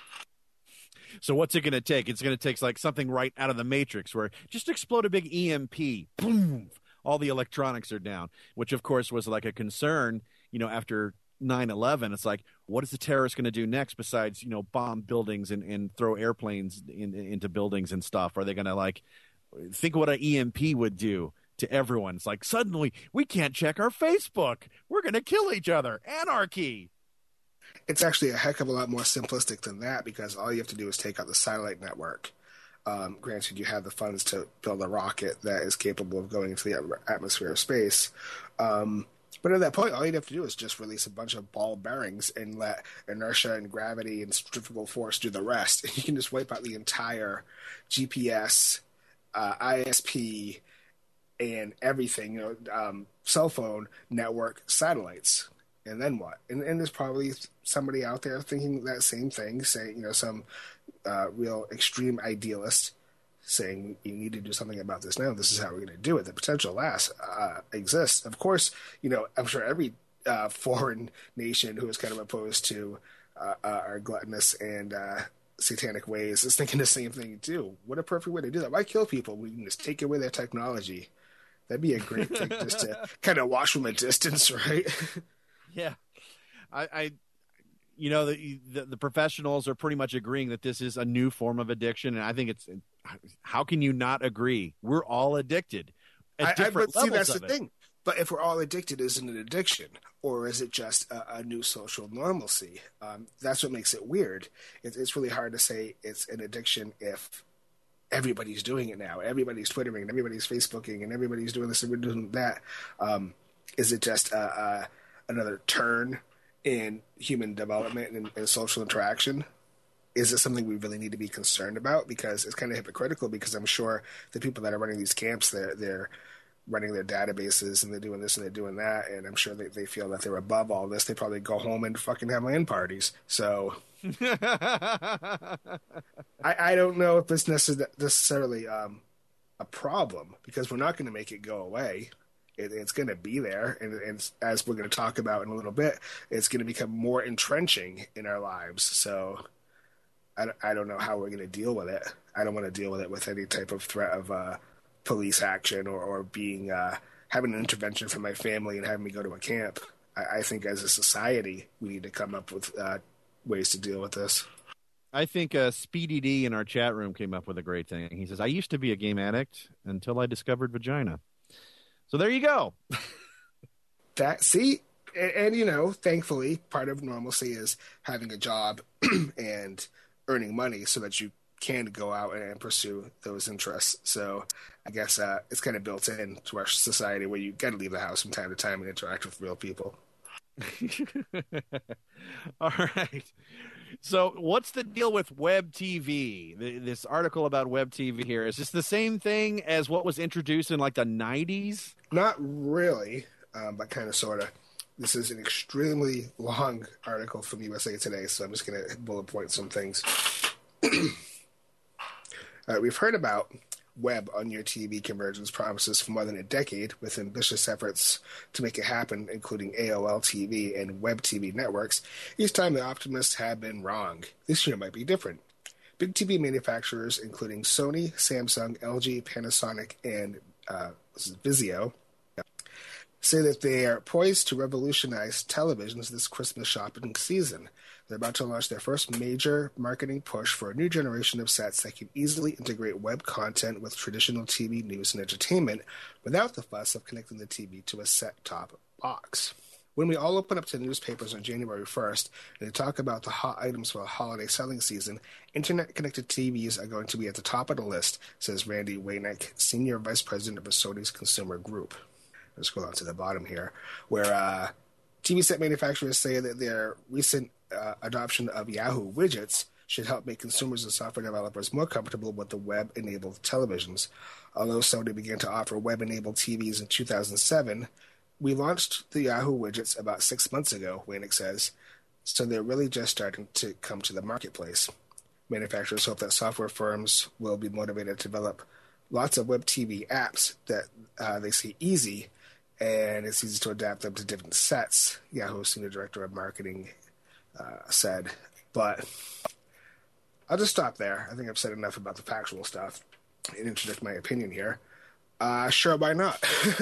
[SPEAKER 2] So what's it going to take? It's going to take like something right out of the Matrix where just explode a big E M P, boom, all the electronics are down, which of course was like a concern, you know, after nine eleven. It's like, what is the terrorist going to do next besides, you know, bomb buildings and, and throw airplanes in, into buildings and stuff? Are they going to like think what an E M P would do to everyone? It's like, suddenly we can't check our Facebook. We're going to kill each other. Anarchy.
[SPEAKER 3] It's actually a heck of a lot more simplistic than that because all you have to do is take out the satellite network. Um, granted, you have the funds to build a rocket that is capable of going into the atmosphere of space. Um, But at that point, all you'd have to do is just release a bunch of ball bearings and let inertia and gravity and centrifugal force do the rest. And you can just wipe out the entire G P S, uh, I S P, and everything, you know, um, cell phone network satellites. And then what? And, and there's probably somebody out there thinking that same thing, saying, you know, some uh, real extreme idealist saying you need to do something about this now. This is how we're going to do it. The potential lasts uh, exists. Of course, you know, I'm sure every uh, foreign nation who is kind of opposed to uh, uh, our gluttonous and uh, satanic ways is thinking the same thing too. What a perfect way to do that. Why kill people? We can just take away their technology. That'd be a great thing just to kind of watch from a distance, right?
[SPEAKER 2] Yeah. I, I you know, the, the the professionals are pretty much agreeing that this is a new form of addiction, and I think it's, how can you not agree? We're all addicted at
[SPEAKER 3] I,
[SPEAKER 2] different
[SPEAKER 3] I, see,
[SPEAKER 2] levels
[SPEAKER 3] that's
[SPEAKER 2] of
[SPEAKER 3] the
[SPEAKER 2] it.
[SPEAKER 3] thing. But if we're all addicted, is it an addiction, or is it just a, a new social normalcy? Um, that's what makes it weird. It, it's really hard to say it's an addiction if everybody's doing it now. Everybody's Twittering, and everybody's Facebooking, and everybody's doing this and we're doing that. Um, is it just uh, uh, another turn in human development and, and social interaction? Is it something we really need to be concerned about? Because it's kind of hypocritical, because I'm sure the people that are running these camps, they're, they're running their databases and they're doing this and they're doing that, and I'm sure they, they feel that they're above all this. They probably go home and fucking have LAN parties. So I, I don't know if it's necess- necessarily um, a problem, because we're not going to make it go away. It, it's going to be there, and, and as we're going to talk about in a little bit, it's going to become more entrenching in our lives. So I, I don't know how we're going to deal with it. I don't want to deal with it with any type of threat of uh, police action or, or being uh, having an intervention from my family and having me go to a camp. I, I think as a society, we need to come up with uh, ways to deal with this.
[SPEAKER 2] I think uh, Speedy D in our chat room came up with a great thing. He says, I used to be a game addict until I discovered vagina. So there you go.
[SPEAKER 3] That see, and, and you know, thankfully, part of normalcy is having a job and earning money so that you can go out and pursue those interests. So I guess uh, it's kind of built in to our society where you got to leave the house from time to time and interact with real people.
[SPEAKER 2] All right. So what's the deal with Web T V? The, this article about Web T V here, is this the same thing as what was introduced in like the nineties?
[SPEAKER 3] Not really, um, but kind of sort of. This is an extremely long article from U S A Today, so I'm just going to bullet point some things. uh, we've heard about web on your T V convergence promises for more than a decade, with ambitious efforts to make it happen, including A O L T V and Web T V networks. Each time the optimists have been wrong. This year might be different. Big T V manufacturers, including Sony, Samsung, L G, Panasonic, and uh, this is Vizio, say that they are poised to revolutionize televisions this Christmas shopping season. They're about to launch their first major marketing push for a new generation of sets that can easily integrate web content with traditional T V news and entertainment without the fuss of connecting the T V to a set-top box. When we all open up to newspapers on January first and they talk about the hot items for a holiday selling season, internet-connected T Vs are going to be at the top of the list, says Randy Waynick, Senior Vice President of Sony's Consumer Group. Let's go down to the bottom here, where uh, T V set manufacturers say that their recent uh, adoption of Yahoo widgets should help make consumers and software developers more comfortable with the web-enabled televisions. Although Sony began to offer web-enabled T Vs in two thousand seven, we launched the Yahoo widgets about six months ago, Waynick says, so they're really just starting to come to the marketplace. Manufacturers hope that software firms will be motivated to develop lots of web T V apps that uh, they see easy, and it's easy to adapt them to different sets, Yahoo Senior Director of Marketing uh, said. But I'll just stop there. I think I've said enough about the factual stuff and interject my opinion here. Uh, sure, why not?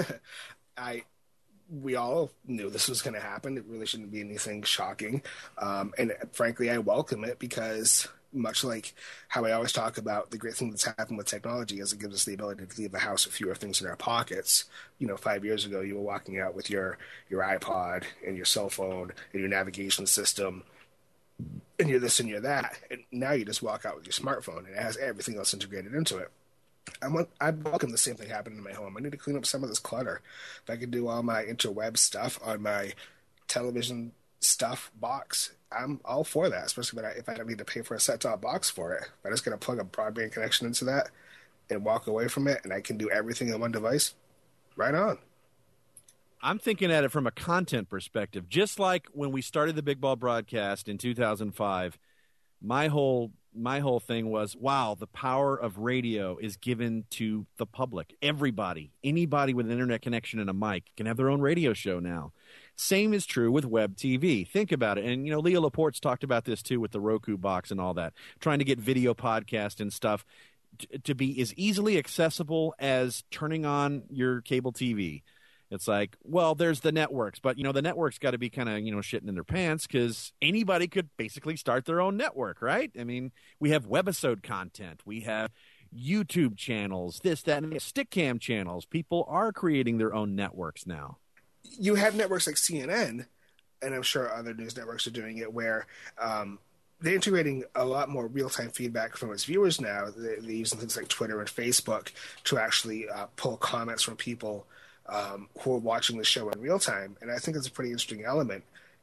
[SPEAKER 3] I we all knew this was going to happen. It really shouldn't be anything shocking. Um, and frankly, I welcome it, because much like how I always talk about the great thing that's happened with technology is it gives us the ability to leave the house with fewer things in our pockets. You know, five years ago, you were walking out with your, your iPod and your cell phone and your navigation system and you're this and you're that. And now you just walk out with your smartphone and it has everything else integrated into it. I want, I welcome the same thing happening in my home. I need to clean up some of this clutter. If I could do all my interweb stuff on my television stuff box, I'm all for that, especially if I, if I don't need to pay for a set-top box for it. If I just got to plug a broadband connection into that and walk away from it, and I can do everything on one device, right on.
[SPEAKER 2] I'm thinking at it from a content perspective. Just like when we started the Big Ball broadcast in two thousand five, my whole my whole thing was, wow, the power of radio is given to the public. Everybody, anybody with an internet connection and a mic can have their own radio show now. Same is true with web T V. Think about it. And, you know, Leo Laporte's talked about this, too, with the Roku box and all that, trying to get video podcast and stuff t- to be as easily accessible as turning on your cable T V. It's like, well, there's the networks, but, you know, the networks got to be kind of, you know, shitting in their pants because anybody could basically start their own network, right? I mean, we have webisode content. We have YouTube channels, this, that, and Stickcam channels. People are creating their own networks now.
[SPEAKER 3] You have networks like C N N, and I'm sure other news networks are doing it, where um, they're integrating a lot more real-time feedback from its viewers now. They're using things like Twitter and Facebook to actually uh, pull comments from people um, who are watching the show in real time. And I think it's a pretty interesting element.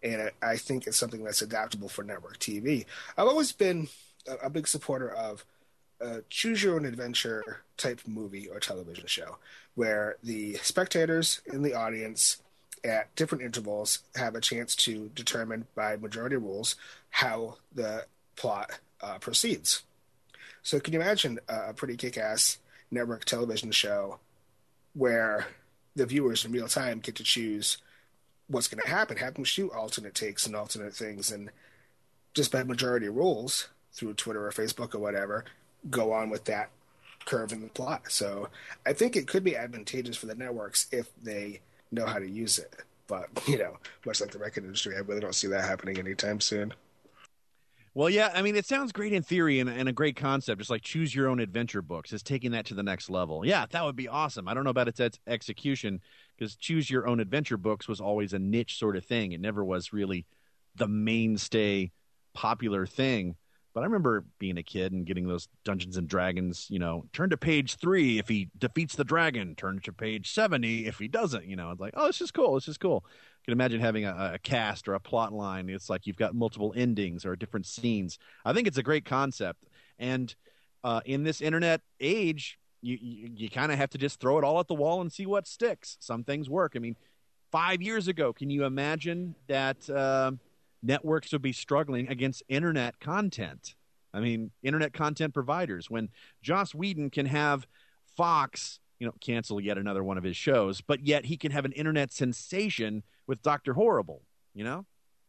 [SPEAKER 3] And I, I think it's something that's adaptable for network T V. I've always been a, a big supporter of a choose-your-own-adventure type movie or television show, where the spectators in the audience at different intervals have a chance to determine by majority rules how the plot uh, proceeds. So can you imagine a, a pretty kick-ass network television show where the viewers in real time get to choose what's going to happen, have them shoot alternate takes and alternate things, and just by majority rules through Twitter or Facebook or whatever, go on with that curve in the plot. So I think it could be advantageous for the networks if they know how to use it. But, you know, much like the record industry, I really don't see that happening anytime soon.
[SPEAKER 2] Well, yeah, I mean, it sounds great in theory and, and a great concept, just like choose your own adventure books is taking that to the next level. Yeah, that would be awesome. I don't know about its, its execution, because choose your own adventure books was always a niche sort of thing. It never was really the mainstay popular thing. But I remember being a kid and getting those Dungeons and Dragons, you know, turn to page three if he defeats the dragon, turn to page seventy if he doesn't, you know. It's like, oh, it's just cool. It's just cool. You can imagine having a, a cast or a plot line. It's like you've got multiple endings or different scenes. I think it's a great concept. And uh, in this internet age, you, you, you kind of have to just throw it all at the wall and see what sticks. Some things work. I mean, five years ago, can you imagine that uh, networks would be struggling against internet content? I mean, internet content providers. When Joss Whedon can have Fox, you know, cancel yet another one of his shows, but yet he can have an internet sensation with Doctor Horrible, you know?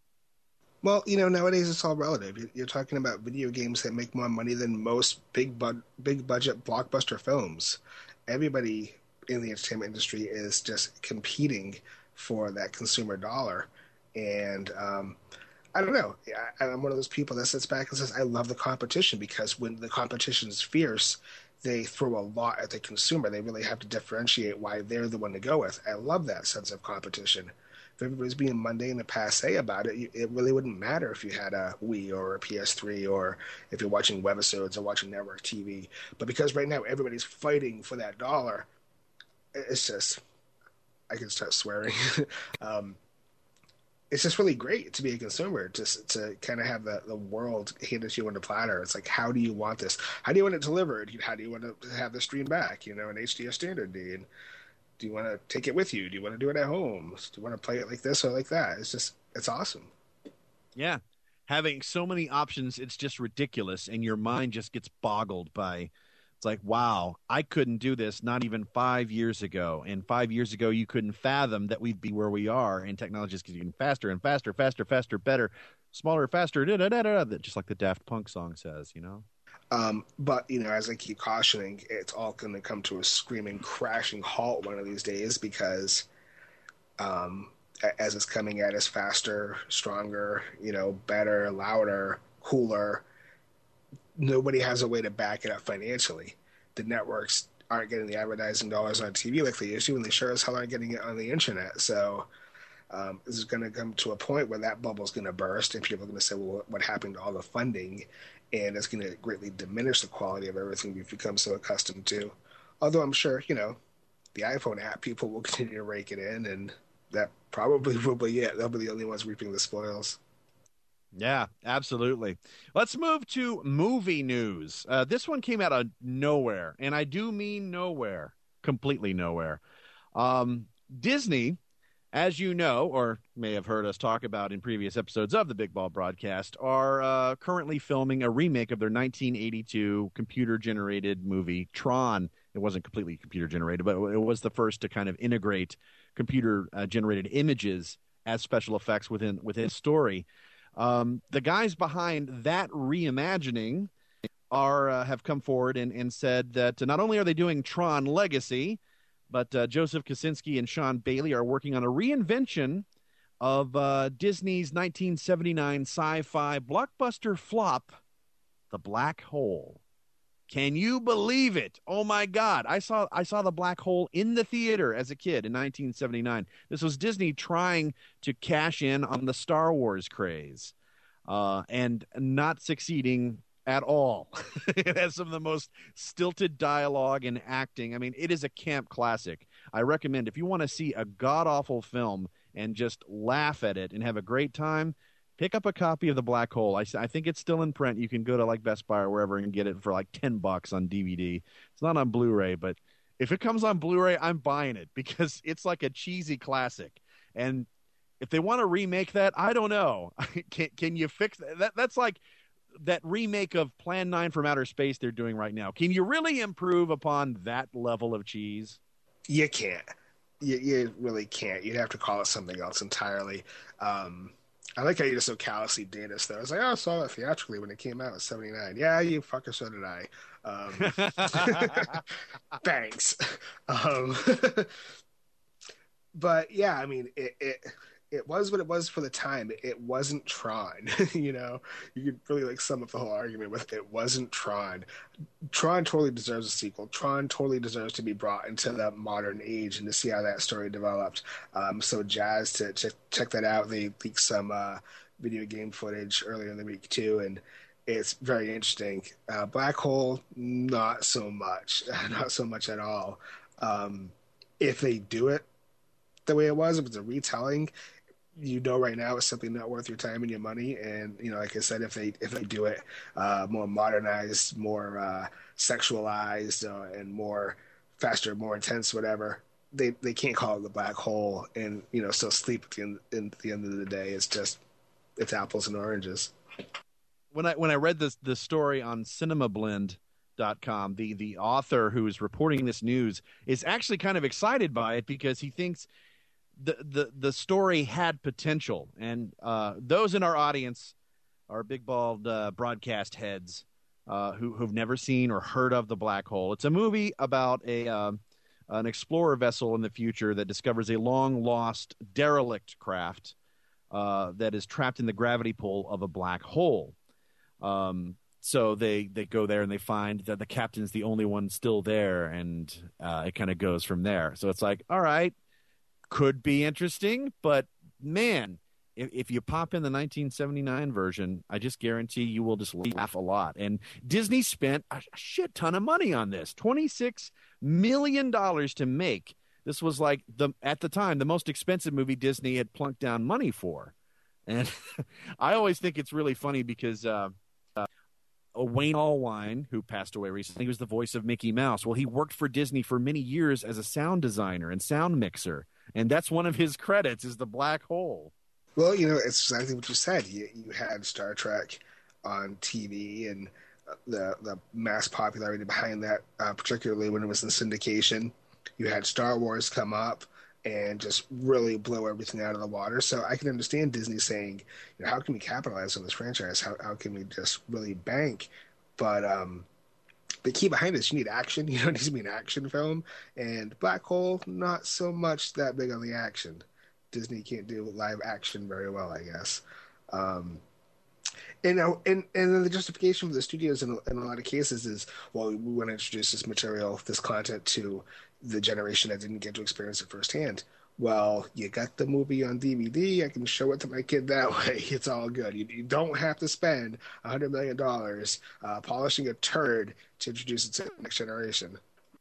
[SPEAKER 3] Well, you know, nowadays it's all relative. You're talking about video games that make more money than most big bu- big budget blockbuster films. Everybody in the entertainment industry is just competing for that consumer dollar. And um, I don't know. I, I'm one of those people that sits back and says, I love the competition, because when the competition is fierce, they throw a lot at the consumer. They really have to differentiate why they're the one to go with. I love that sense of competition. If everybody's being mundane and passe about it, it really wouldn't matter if you had a Wii or a P S three, or if you're watching webisodes or watching network T V. But because right now everybody's fighting for that dollar, it's just, I can start swearing. um, it's just really great to be a consumer, just to kind of have the, the world handed to you on a platter. It's like, how do you want this? How do you want it delivered? How do you want to have the stream back, you know, in H D or standard D? And do you want to take it with you? Do you want to do it at home? Do you want to play it like this or like that? It's just, it's awesome.
[SPEAKER 2] Yeah. Having so many options, it's just ridiculous. And your mind just gets boggled by, it's like, wow, I couldn't do this not even five years ago. And five years ago, you couldn't fathom that we'd be where we are. And technology is getting faster and faster, faster, faster, better, smaller, faster, da, da, da, da, da, just like the Daft Punk song says, you know?
[SPEAKER 3] Um, but, you know, as I keep cautioning, it's all going to come to a screaming, crashing halt one of these days, because um, as it's coming at us faster, stronger, you know, better, louder, cooler, nobody has a way to back it up financially. The networks aren't getting the advertising dollars on T V like they used to, and they sure as hell aren't getting it on the internet. So um, this is going to come to a point where that bubble's going to burst, and people are going to say, well, what happened to all the funding? And it's going to greatly diminish the quality of everything we've become so accustomed to. Although I'm sure, you know, the iPhone app, people will continue to rake it in, and that probably will be it. They'll be the only ones reaping the spoils.
[SPEAKER 2] Yeah, absolutely. Let's move to movie news. Uh, this one came out of nowhere, and I do mean nowhere, completely nowhere. Um, Disney, as you know, or may have heard us talk about in previous episodes of the Big Ball Broadcast, are uh, currently filming a remake of their nineteen eighty-two computer-generated movie, Tron. It wasn't completely computer-generated, but it was the first to kind of integrate computer-generated images as special effects within within story. Um, the guys behind that reimagining are uh, have come forward and, and said that not only are they doing Tron Legacy, but uh, Joseph Kosinski and Sean Bailey are working on a reinvention of uh, Disney's nineteen seventy-nine sci-fi blockbuster flop, The Black Hole. Can you believe it? Oh my God! I saw I saw The Black Hole in the theater as a kid in nineteen seventy-nine. This was Disney trying to cash in on the Star Wars craze, uh, and not succeeding at all. It has some of the most stilted dialogue and acting. I mean, it is a camp classic. I recommend, if you want to see a god-awful film and just laugh at it and have a great time, pick up a copy of The Black Hole. I, I think it's still in print. You can go to like Best Buy or wherever and get it for like ten bucks on D V D. It's not on Blu-ray, but if it comes on Blu-ray, I'm buying it because it's like a cheesy classic. And if they want to remake that, I don't know. can, can you fix that? that? That's like that remake of Plan nine from Outer Space they're doing right now. Can you really improve upon that level of cheese?
[SPEAKER 3] You can't. You, you really can't. You'd have to call it something else entirely. Um, I like how you just so callously date us, though. I was like, oh, I saw it theatrically when it came out in seventy-nine. Yeah, you fucker, so did I. Um, thanks. Um, but, yeah, I mean, it, it it was what it was for the time. It, it wasn't Tron, you know? You could really, like, sum up the whole argument with it wasn't Tron. Tron totally deserves a sequel. Tron totally deserves to be brought into the modern age and to see how that story developed. Um, so jazzed to, to check that out. They leaked some uh, video game footage earlier in the week, too, and it's very interesting. Uh, Black Hole, not so much. Not so much at all. Um, if they do it the way it was, if it's a retelling, you know right now it's simply not worth your time and your money. And, you know, like I said, if they if they do it uh, more modernized, more uh, sexualized, uh, and more faster, more intense, whatever, they they can't call it The Black Hole and, you know, still sleep at the end, at the end of the day. It's just, it's apples and oranges.
[SPEAKER 2] When I when I read this the story on cinema blend dot com, the the author who is reporting this news is actually kind of excited by it because he thinks the the the story had potential. And uh, those in our audience are big bald uh, broadcast heads uh, who who've never seen or heard of The Black Hole. It's a movie about a uh, an explorer vessel in the future that discovers a long lost derelict craft uh, that is trapped in the gravity pull of a black hole. Um, so they, they go there and they find that the captain's the only one still there, and uh, it kind of goes from there. So it's like, all right, could be interesting, but man, if, if you pop in the nineteen seventy-nine version, I just guarantee you will just laugh a lot. And Disney spent a shit ton of money on this, twenty-six million dollars to make. This was like the at the time the most expensive movie Disney had plunked down money for. And I always think it's really funny because uh, uh, Wayne Allwine, who passed away recently, was the voice of Mickey Mouse. Well, he worked for Disney for many years as a sound designer and sound mixer, and that's one of his credits is The Black Hole.
[SPEAKER 3] Well, you know, it's exactly what you said. You, you had Star Trek on T V and the the mass popularity behind that, uh, particularly when it was in syndication. You had Star Wars come up and just really blow everything out of the water. So I can understand Disney saying, you know, how can we capitalize on this franchise? How how can we just really bank? But um, the key behind this, you need action. You know, it needs to be an action film. And Black Hole, not so much that big on the action. Disney can't do live action very well, I guess. Um, and, and and the justification for the studios in, in a lot of cases is, well, we want to introduce this material, this content to the generation that didn't get to experience it firsthand. Well, you got the movie on D V D. I can show it to my kid that way. It's all good. You, you don't have to spend one hundred million dollars uh, polishing a turd to introduce it to the next generation.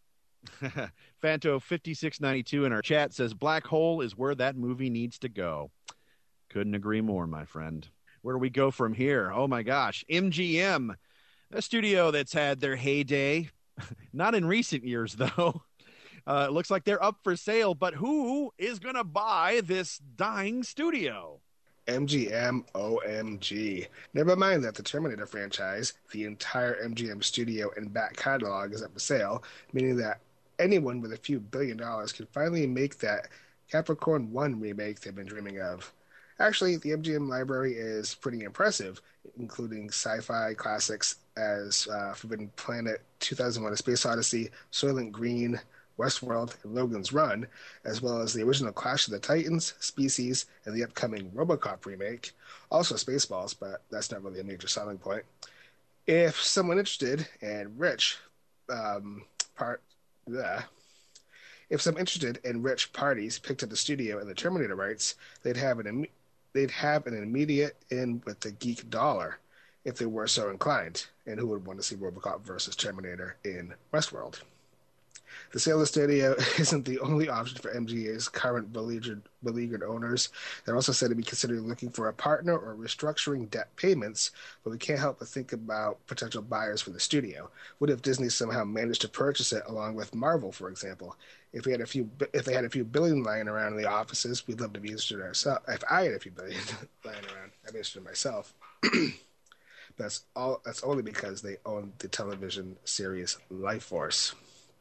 [SPEAKER 2] Fanto fifty-six ninety-two in our chat says Black Hole is where that movie needs to go. Couldn't agree more, my friend. Where do we go from here? Oh my gosh, M G M, a studio that's had their heyday, not in recent years though. Uh, it looks like they're up for sale, but who is going to buy this dying studio?
[SPEAKER 3] M G M, O M G. Never mind that the Terminator franchise, the entire M G M studio and back catalog is up for sale, meaning that anyone with a few billion dollars can finally make that Capricorn one remake they've been dreaming of. Actually, the M G M library is pretty impressive, including sci-fi classics as uh, Forbidden Planet, two thousand one: A Space Odyssey, Soylent Green, Westworld, and Logan's Run, as well as the original Clash of the Titans, Species, and the upcoming RoboCop remake. Also Spaceballs, but that's not really a major selling point. If someone interested and rich, um, part, bleh, if some interested and rich parties picked up the studio and the Terminator rights, they'd have an Im- they'd have an immediate in with the geek dollar, if they were so inclined. And who would want to see RoboCop versus Terminator in Westworld? The sale of the studio isn't the only option for M G A's current beleaguered, beleaguered owners. They're also said to be considering looking for a partner or restructuring debt payments, but we can't help but think about potential buyers for the studio. What if Disney somehow managed to purchase it along with Marvel, for example? If we had a few, if they had a few billion lying around in the offices, we'd love to be interested ourselves. If I had a few billion lying around, I'd be interested in myself. That's all. That's only because they own the television series Life Force.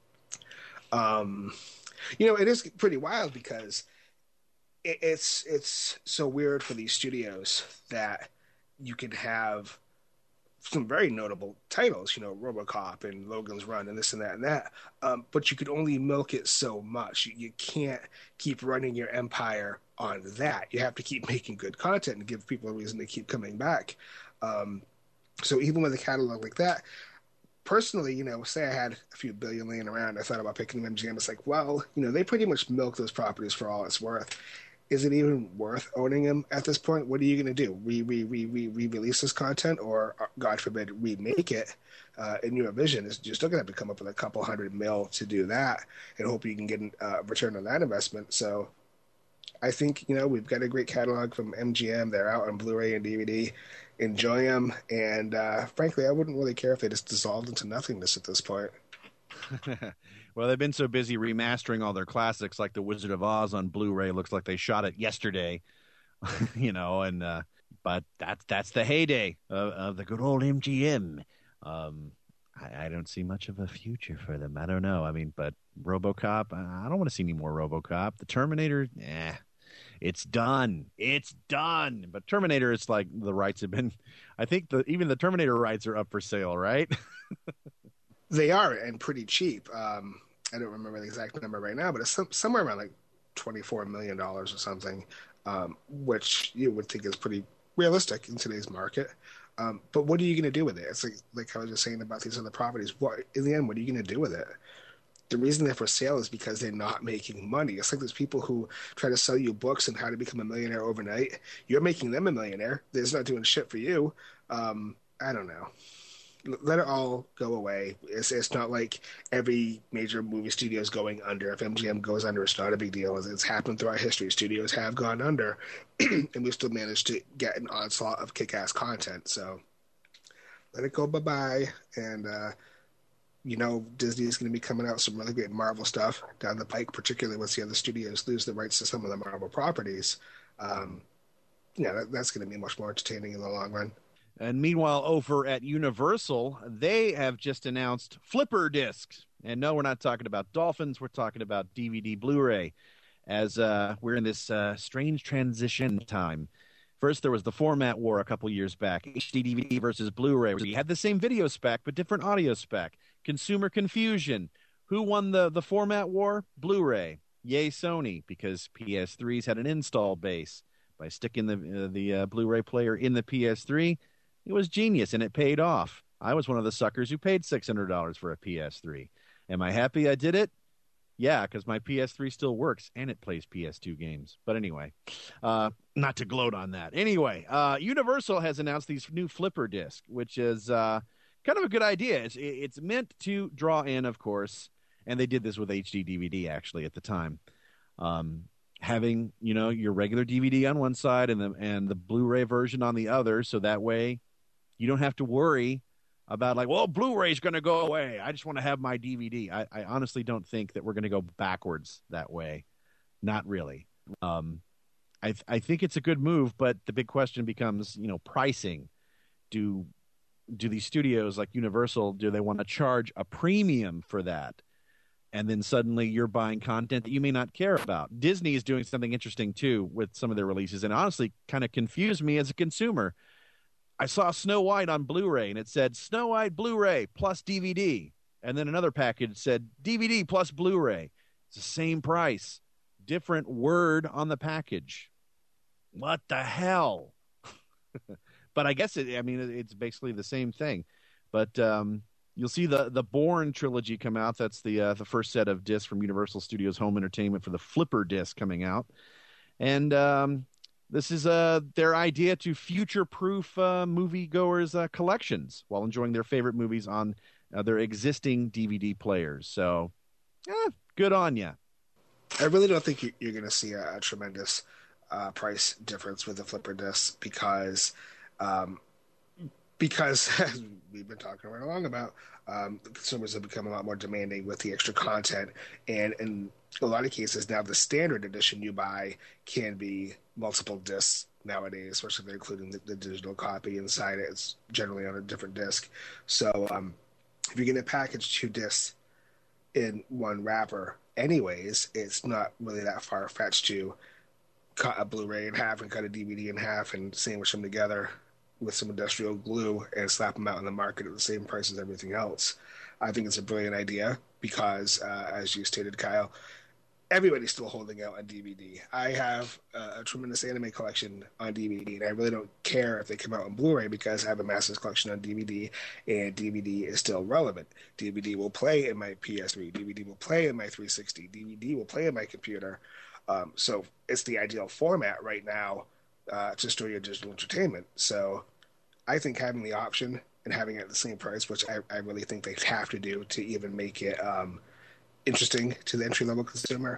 [SPEAKER 3] Um, you know, it is pretty wild because it, it's it's so weird for these studios that you can have some very notable titles, you know, RoboCop and Logan's Run and this and that and that, um, but you could only milk it so much. You, you can't keep running your empire on that. You have to keep making good content and give people a reason to keep coming back. Um, So even with a catalog like that, personally, you know, say I had a few billion laying around, I thought about picking M G M. It's like, well, you know, they pretty much milk those properties for all it's worth. Is it even worth owning them at this point? What are you going to do? Re re re re re-release this content, or God forbid, remake it? Uh, in your vision, is you're still going to have to come up with a couple hundred mil to do that, and hope you can get a uh, return on that investment. So, I think, you know, we've got a great catalog from M G M. They're out on Blu-ray and D V D. Enjoy them. And uh, frankly, I wouldn't really care if they just dissolved into nothingness at this point.
[SPEAKER 2] Well, they've been so busy remastering all their classics, like The Wizard of Oz on Blu-ray. Looks like they shot it yesterday, you know, and uh, but that's that's the heyday of, of the good old M G M. Um, I, I don't see much of a future for them. I don't know. I mean, but RoboCop, I don't want to see any more RoboCop. The Terminator, eh, it's done. It's done. But Terminator, it's like the rights have been, I think the even the Terminator rights are up for sale, right?
[SPEAKER 3] They are, and pretty cheap. Um, I don't remember the exact number right now, but it's some, somewhere around like twenty-four million dollars or something, um, which you would think is pretty realistic in today's market. Um, but what are you going to do with it? It's like, like I was just saying about these other properties. What, in the end, what are you going to do with it? The reason they're for sale is because they're not making money. It's like there's people who try to sell you books on how to become a millionaire overnight. You're making them a millionaire. They're just not doing shit for you. Um, I don't know. Let it all go away. It's, it's not like every major movie studio is going under. If M G M goes under, it's not a big deal. It's happened throughout history. Studios have gone under, and we've still managed to get an onslaught of kick-ass content. So let it go bye-bye. And, uh, you know, Disney is going to be coming out with some really great Marvel stuff down the pike, particularly once the other studios lose the rights to some of the Marvel properties. Um, yeah, that, that's going to be much more entertaining in the long run.
[SPEAKER 2] And meanwhile, over at Universal, they have just announced flipper discs. And no, we're not talking about dolphins. We're talking about D V D Blu-ray, as uh, we're in this uh, strange transition time. First, there was the format war a couple years back, H D D V D versus Blu-ray. We had the same video spec, but different audio spec. Consumer confusion. Who won the, the format war? Blu-ray. Yay, Sony, because P S threes had an install base. By sticking the, uh, the uh, Blu-ray player in the P S three, it was genius, and it paid off. I was one of the suckers who paid six hundred dollars for a P S three. Am I happy I did it? Yeah, because my P S three still works, and it plays P S two games. But anyway, uh, not to gloat on that. Anyway, uh, Universal has announced these new flipper discs, which is uh, kind of a good idea. It's, it's meant to draw in, of course, and they did this with H D D V D, actually, at the time. Um, having, you know, your regular D V D on one side and the, and the Blu-ray version on the other, so that way you don't have to worry about like, well, Blu-ray's going to go away. I just want to have my D V D. I, I honestly don't think that we're going to go backwards that way. Not really. Um, I th- I think it's a good move, but the big question becomes, you know, pricing. Do do these studios like Universal, do they want to charge a premium for that? And then suddenly you're buying content that you may not care about. Disney is doing something interesting too with some of their releases, and honestly kind of confused me as a consumer. I saw Snow White on Blu-ray, and it said Snow White Blu-ray plus D V D. And then another package said D V D plus Blu-ray. It's the same price. Different word on the package. What the hell? But I guess, it, I mean, it's basically the same thing. But um, you'll see the, the Bourne trilogy come out. That's the, uh, the first set of discs from Universal Studios Home Entertainment for the Flipper disc coming out. And um, this is uh, their idea to future-proof uh, moviegoers' uh, collections while enjoying their favorite movies on uh, their existing D V D players. So eh, good on you.
[SPEAKER 3] I really don't think you- you're going to see a, a tremendous uh, price difference with the flipper discs because, um, because as we've been talking right along about, um, the consumers have become a lot more demanding with the extra content, and in a lot of cases now the standard edition you buy can be multiple discs nowadays, especially if they're including the, the digital copy inside it. It's generally on a different disc. So um, if you're going to package two discs in one wrapper anyways, it's not really that far-fetched to cut a Blu-ray in half and cut a D V D in half and sandwich them together with some industrial glue and slap them out in the market at the same price as everything else. I think it's a brilliant idea because, uh, as you stated, Kyle, everybody's still holding out on D V D. I have uh, a tremendous anime collection on D V D, and I really don't care if they come out on Blu-ray because I have a massive collection on D V D, and D V D is still relevant. D V D will play in my P S three. D V D will play in my three sixty. D V D will play in my computer. Um, so it's the ideal format right now uh, to store your digital entertainment. So I think having the option and having it at the same price, which I, I really think they have to do to even make it um, interesting to the entry-level consumer,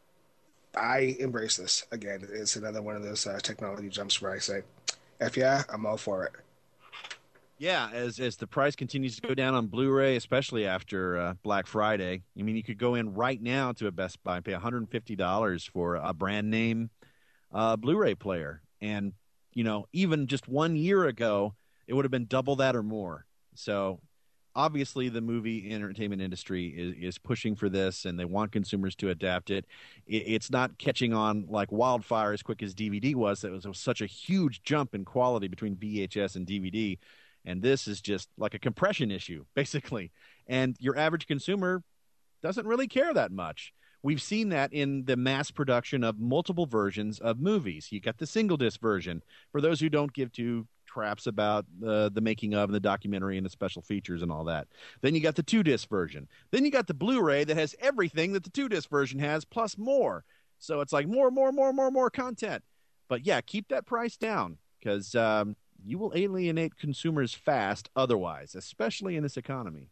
[SPEAKER 3] I embrace this. Again, it's another one of those uh, technology jumps where I say, F yeah, I'm all for it.
[SPEAKER 2] Yeah, as as the price continues to go down on Blu-ray, especially after uh, Black Friday, I mean, you could go in right now to a Best Buy and pay one hundred fifty dollars for a brand name uh, Blu-ray player. And, you know, even just one year ago, it would have been double that or more. So obviously the movie entertainment industry is, is pushing for this, and they want consumers to adapt it. it. It's not catching on like wildfire as quick as D V D was. It was, it was such a huge jump in quality between V H S and D V D. And this is just like a compression issue, basically. And your average consumer doesn't really care that much. We've seen that in the mass production of multiple versions of movies. You got the single disc version for those who don't give two craps about uh, the making of and the documentary and the special features and all that. Then you got the two disc version. Then you got the Blu-ray that has everything that the two disc version has plus more. So it's like more, more, more, more, more content. But yeah, keep that price down because um, you will alienate consumers fast otherwise, especially in this economy.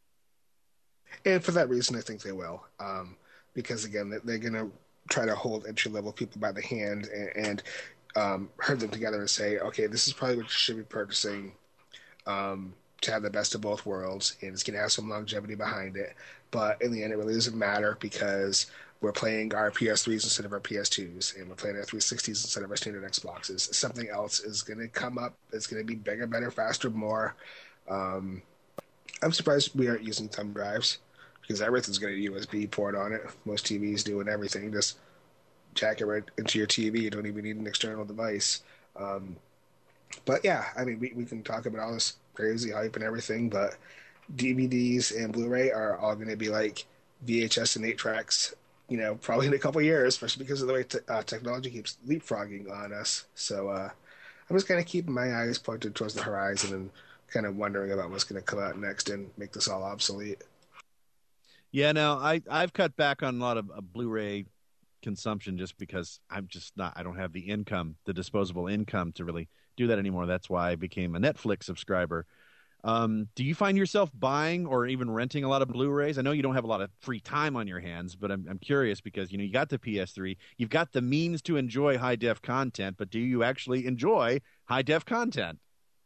[SPEAKER 3] And for that reason, I think they will. Um, because, again, they're going to try to hold entry-level people by the hand and, and um, herd them together and say, okay, this is probably what you should be purchasing um, to have the best of both worlds, and it's going to have some longevity behind it. But in the end, it really doesn't matter because we're playing our P S threes instead of our P S twos, and we're playing our three sixties instead of our standard Xboxes. Something else is going to come up. It's going to be bigger, better, faster, more. Um, I'm surprised we aren't using thumb drives because everything's going to U S B port on it. Most T Vs do and everything. Just jack it right into your T V. You don't even need an external device. Um, but yeah, I mean, we, we can talk about all this crazy hype and everything, but D V Ds and Blu-ray are all going to be like V H S and eight tracks, you know, probably in a couple of years, especially because of the way t- uh, technology keeps leapfrogging on us. So uh, I'm just kind of keeping my eyes pointed towards the horizon and kind of wondering about what's going to come out next and make this all obsolete.
[SPEAKER 2] Yeah, no, I, I've cut back on a lot of uh, Blu-ray consumption just because I'm just not, I don't have the income, the disposable income to really do that anymore. That's why I became a Netflix subscriber. Um, do you find yourself buying or even renting a lot of Blu-rays? I know you don't have a lot of free time on your hands, but I'm, I'm curious because, you know, you got the P S three, you've got the means to enjoy high-def content, but do you actually enjoy high-def content?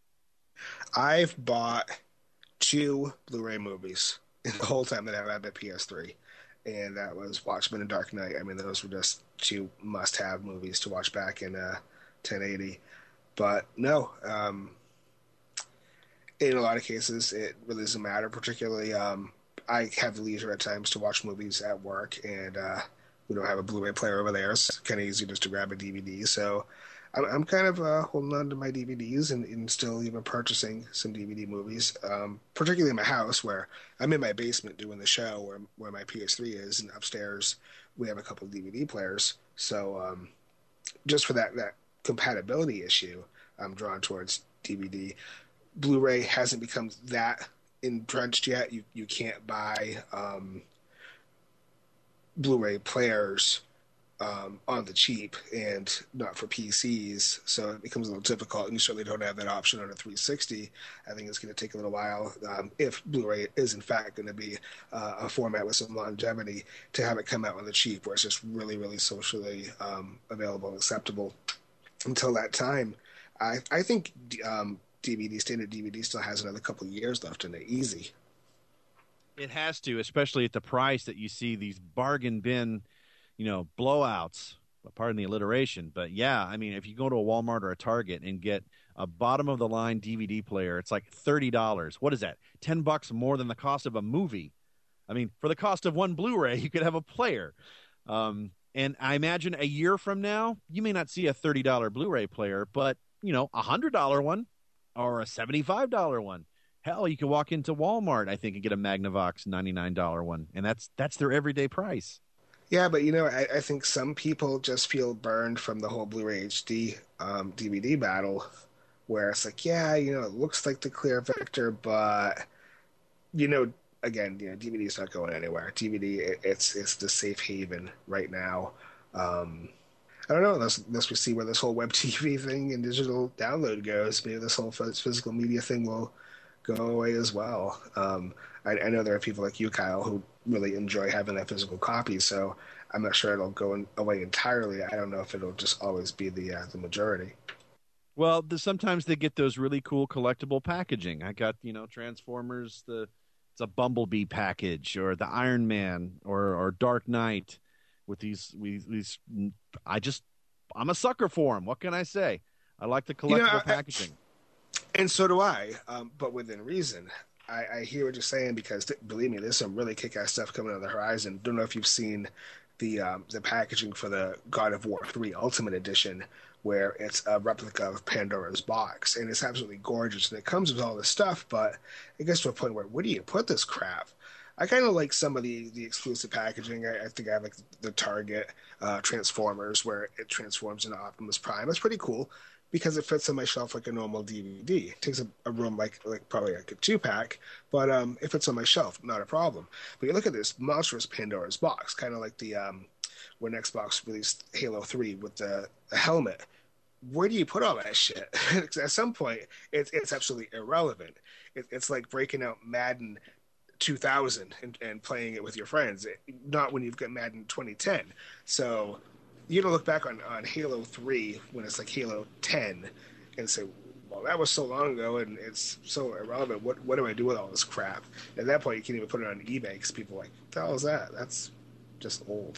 [SPEAKER 3] I've bought two Blu-ray movies in the whole time that I've had my P S three, and that was Watchmen and Dark Knight. I mean, those were just two must-have movies to watch back in uh, ten eighty. But no, um, in a lot of cases, it really doesn't matter. Particularly, um, I have the leisure at times to watch movies at work, and uh, we don't have a Blu-ray player over there. So it's kind of easy just to grab a D V D. So I'm, I'm kind of uh, holding on to my D V Ds and, and still even purchasing some D V D movies, um, particularly in my house where I'm in my basement doing the show where, where my P S three is, and upstairs we have a couple of D V D players. So um, just for that, that compatibility issue, I'm drawn towards D V D. Blu-ray hasn't become that entrenched yet. You you can't buy um, Blu-ray players um, on the cheap and not for P Cs, so it becomes a little difficult, and you certainly don't have that option on a three sixty. I think it's going to take a little while, um, if Blu-ray is in fact going to be uh, a format with some longevity, to have it come out on the cheap, where it's just really, really socially um, available and acceptable. Until that time, I, I think um, D V D, standard D V D still has another couple of years left in it, easy.
[SPEAKER 2] It has to, especially at the price that you see these bargain bin, you know, blowouts. Pardon the alliteration, but yeah, I mean, if you go to a Walmart or a Target and get a bottom of the line D V D player, it's like thirty dollars. What is that? Ten bucks more than the cost of a movie. I mean, for the cost of one Blu-ray, you could have a player. Um, and I imagine a year from now, you may not see a thirty dollar Blu-ray player, but you know, a hundred dollar one or a seventy-five dollar one. Hell, you can walk into Walmart, I think, and get a Magnavox ninety-nine dollar one, and that's that's their everyday price.
[SPEAKER 3] Yeah, but you know, I, I think some people just feel burned from the whole Blu-ray H D um, D V D battle, where it's like, yeah, you know, it looks like the clear victor, but you know, again, you know, D V D is not going anywhere. D V D, it, it's it's the safe haven right now. Um, I don't know, unless, unless we see where this whole web T V thing and digital download goes, maybe this whole physical media thing will go away as well. Um, I, I know there are people like you, Kyle, who really enjoy having that physical copy, so I'm not sure it'll go in, away entirely. I don't know if it'll just always be the uh, the majority.
[SPEAKER 2] Well, the, sometimes they get those really cool collectible packaging. I got, you know, Transformers, the it's a Bumblebee package, or the Iron Man, or or Dark Knight with these these. I just I'm a sucker for them. What can I say? I like the collectible
[SPEAKER 3] you know, I,
[SPEAKER 2] packaging.
[SPEAKER 3] And so do I, um, but within reason. I, I hear what you're saying, because th- believe me, there's some really kick-ass stuff coming on the horizon. Don't know if you've seen the um, the packaging for the God of War three Ultimate Edition, where it's a replica of Pandora's box, and it's absolutely gorgeous. And it comes with all this stuff, but it gets to a point where, where do you put this crap? I kind of like some of the, the exclusive packaging. I, I think I have like the Target uh, Transformers, where it transforms into Optimus Prime. It's pretty cool, because it fits on my shelf like a normal D V D. It takes a, a room like like probably like a two-pack, but um, it fits on my shelf, not a problem. But you look at this monstrous Pandora's box, kind of like the um, when Xbox released Halo three with the, the helmet. Where do you put all that shit? At some point, it's it's absolutely irrelevant. It, it's like breaking out Madden two thousand and, and playing it with your friends, it, not when you've got Madden twenty ten. So you're going to look back on, on Halo three when it's like Halo ten and say, well, that was so long ago and it's so irrelevant. What what do I do with all this crap? At that point, you can't even put it on eBay, because people are like, what the hell is that? That's just old.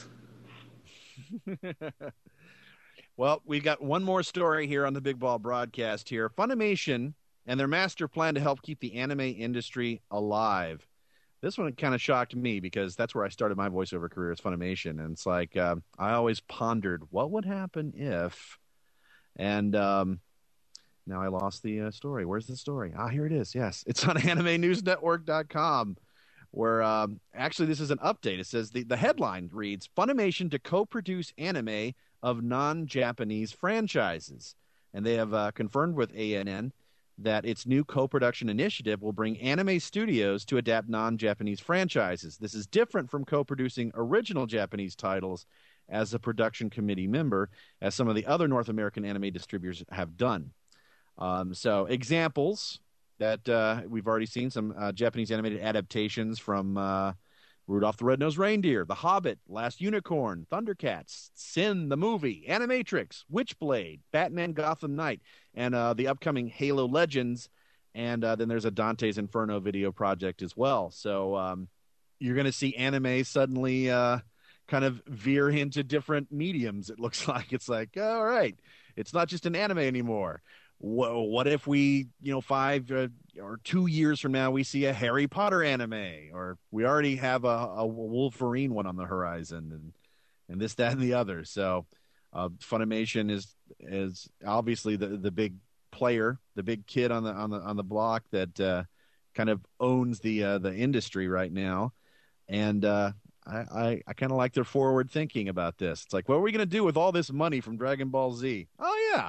[SPEAKER 2] Well, we've got one more story here on the Big Ball broadcast here. Funimation and their master plan to help keep the anime industry alive. This one kind of shocked me, because that's where I started my voiceover career, as Funimation. And it's like, uh, I always pondered, what would happen if, and um, now I lost the uh, story. Where's the story? Ah, here it is. Yes, it's on anime news network dot com, where um, actually this is an update. It says the, the headline reads, Funimation to co-produce anime of non-Japanese franchises. And they have uh, confirmed with A N N that its new co-production initiative will bring anime studios to adapt non-Japanese franchises. This is different from co-producing original Japanese titles as a production committee member, as some of the other North American anime distributors have done. Um, so examples that uh, we've already seen, some uh, Japanese animated adaptations from uh, Rudolph the Red-Nosed Reindeer, The Hobbit, Last Unicorn, Thundercats, Sin, the movie, Animatrix, Witchblade, Batman Gotham Knight, and uh, the upcoming Halo Legends. And uh, then there's a Dante's Inferno video project as well. So um, you're going to see anime suddenly uh, kind of veer into different mediums. It looks like it's like, all right, it's not just an anime anymore. Well, what if we, you know, five uh, or two years from now, we see a Harry Potter anime, or we already have a, a Wolverine one on the horizon, and and this, that, and the other. So uh, Funimation is is obviously the the big player, the big kid on the on the on the block that uh, kind of owns the uh, the industry right now, and uh, I I, I kind of like their forward thinking about this. It's like, what are we going to do with all this money from Dragon Ball Z? Oh yeah.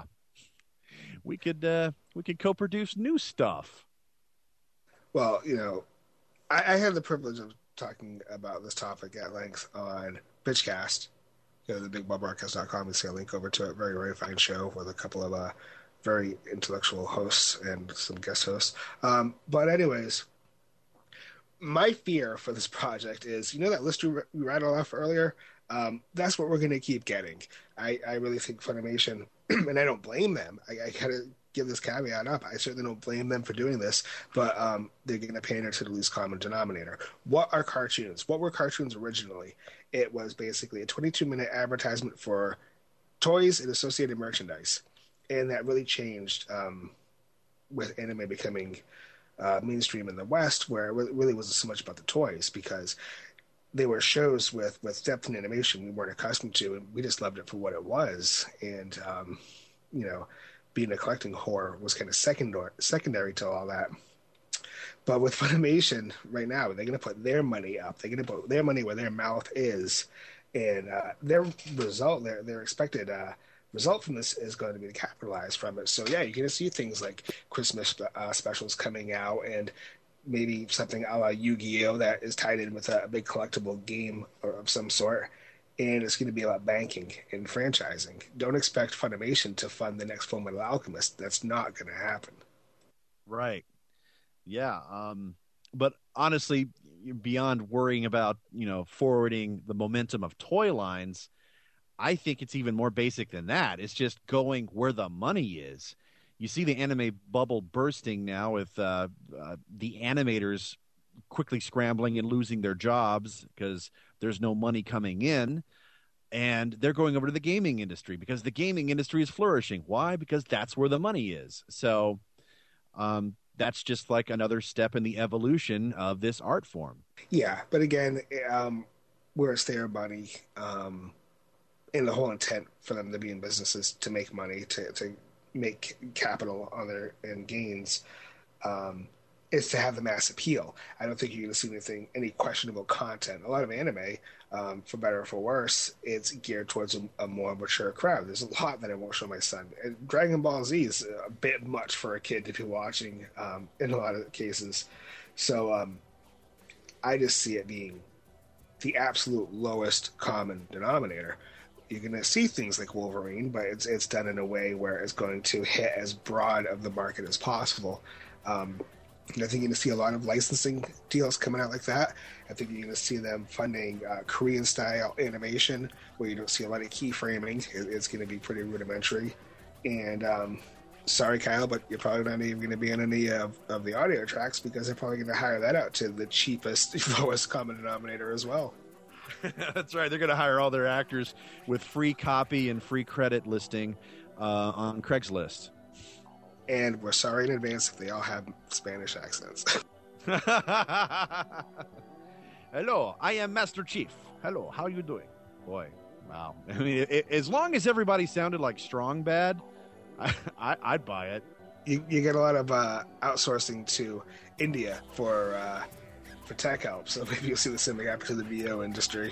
[SPEAKER 2] We could uh, we could co-produce new stuff.
[SPEAKER 3] Well, you know, I, I had the privilege of talking about this topic at length on Bitchcast go to the big ball broadcast dot com and see a link over to it. Very, very fine show with a couple of uh, very intellectual hosts and some guest hosts. Um, but anyways, my fear for this project is, you know that list we rattled off earlier? Um, that's what we're going to keep getting. I, I really think Funimation, and I don't blame them. I, I got to give this caveat up. I certainly don't blame them for doing this, but um, they're going to pander to the least common denominator. What are cartoons? What were cartoons originally? It was basically a twenty-two minute advertisement for toys and associated merchandise. And that really changed um, with anime becoming uh, mainstream in the West, where it really wasn't so much about the toys, because they were shows with, with depth and animation we weren't accustomed to, and we just loved it for what it was. And, um, you know, being a collecting whore was kind of secondary, secondary to all that. But with Funimation right now, they're going to put their money up. They're going to put their money where their mouth is. And uh, their result, their, their expected uh, result from this is going to be to capitalize from it. So, yeah, you're going to see things like Christmas uh, specials coming out, and maybe something a la Yu-Gi-Oh! That is tied in with a, a big collectible game or of some sort. And it's going to be about banking and franchising. Don't expect Funimation to fund the next Fullmetal Alchemist. That's not going to happen.
[SPEAKER 2] Right. Yeah. Um, but honestly, beyond worrying about, you know, forwarding the momentum of toy lines, I think it's even more basic than that. It's just going where the money is. You see the anime bubble bursting now with uh, uh, the animators quickly scrambling and losing their jobs because there's no money coming in. And they're going over to the gaming industry because the gaming industry is flourishing. Why? Because that's where the money is. So um, that's just like another step in the evolution of this art form.
[SPEAKER 3] Yeah, but again, um, where it's their money, um, and the whole intent for them to be in business is to make money, to, to make capital on their and gains, um, is to have the mass appeal. I don't think you're going to see anything, any questionable content. A lot of anime, um, for better or for worse, it's geared towards a, a more mature crowd. There's a lot that I won't show my son. And Dragon Ball Z is a bit much for a kid to be watching, um, in a lot of cases. So um, I just see it being the absolute lowest common denominator. You're going to see things like Wolverine, but it's it's done in a way where it's going to hit as broad of the market as possible. Um, I think you're going to see a lot of licensing deals coming out like that. I think you're going to see them funding uh, Korean-style animation, where you don't see a lot of keyframing. It, it's going to be pretty rudimentary. And um, sorry, Kyle, but you're probably not even going to be on any of, of the audio tracks, because they're probably going to hire that out to the cheapest, lowest common denominator as well.
[SPEAKER 2] That's right. They're going to hire all their actors with free copy and free credit listing uh, on Craigslist.
[SPEAKER 3] And we're sorry in advance if they all have Spanish accents.
[SPEAKER 2] Hello, I am Master Chief. Hello, how are you doing? Boy, wow. I mean, it, it, as long as everybody sounded like Strong Bad, I, I, I'd buy it.
[SPEAKER 3] You, you get a lot of uh, outsourcing to India for uh, for tech help, so maybe you'll see the same happen to the V O industry.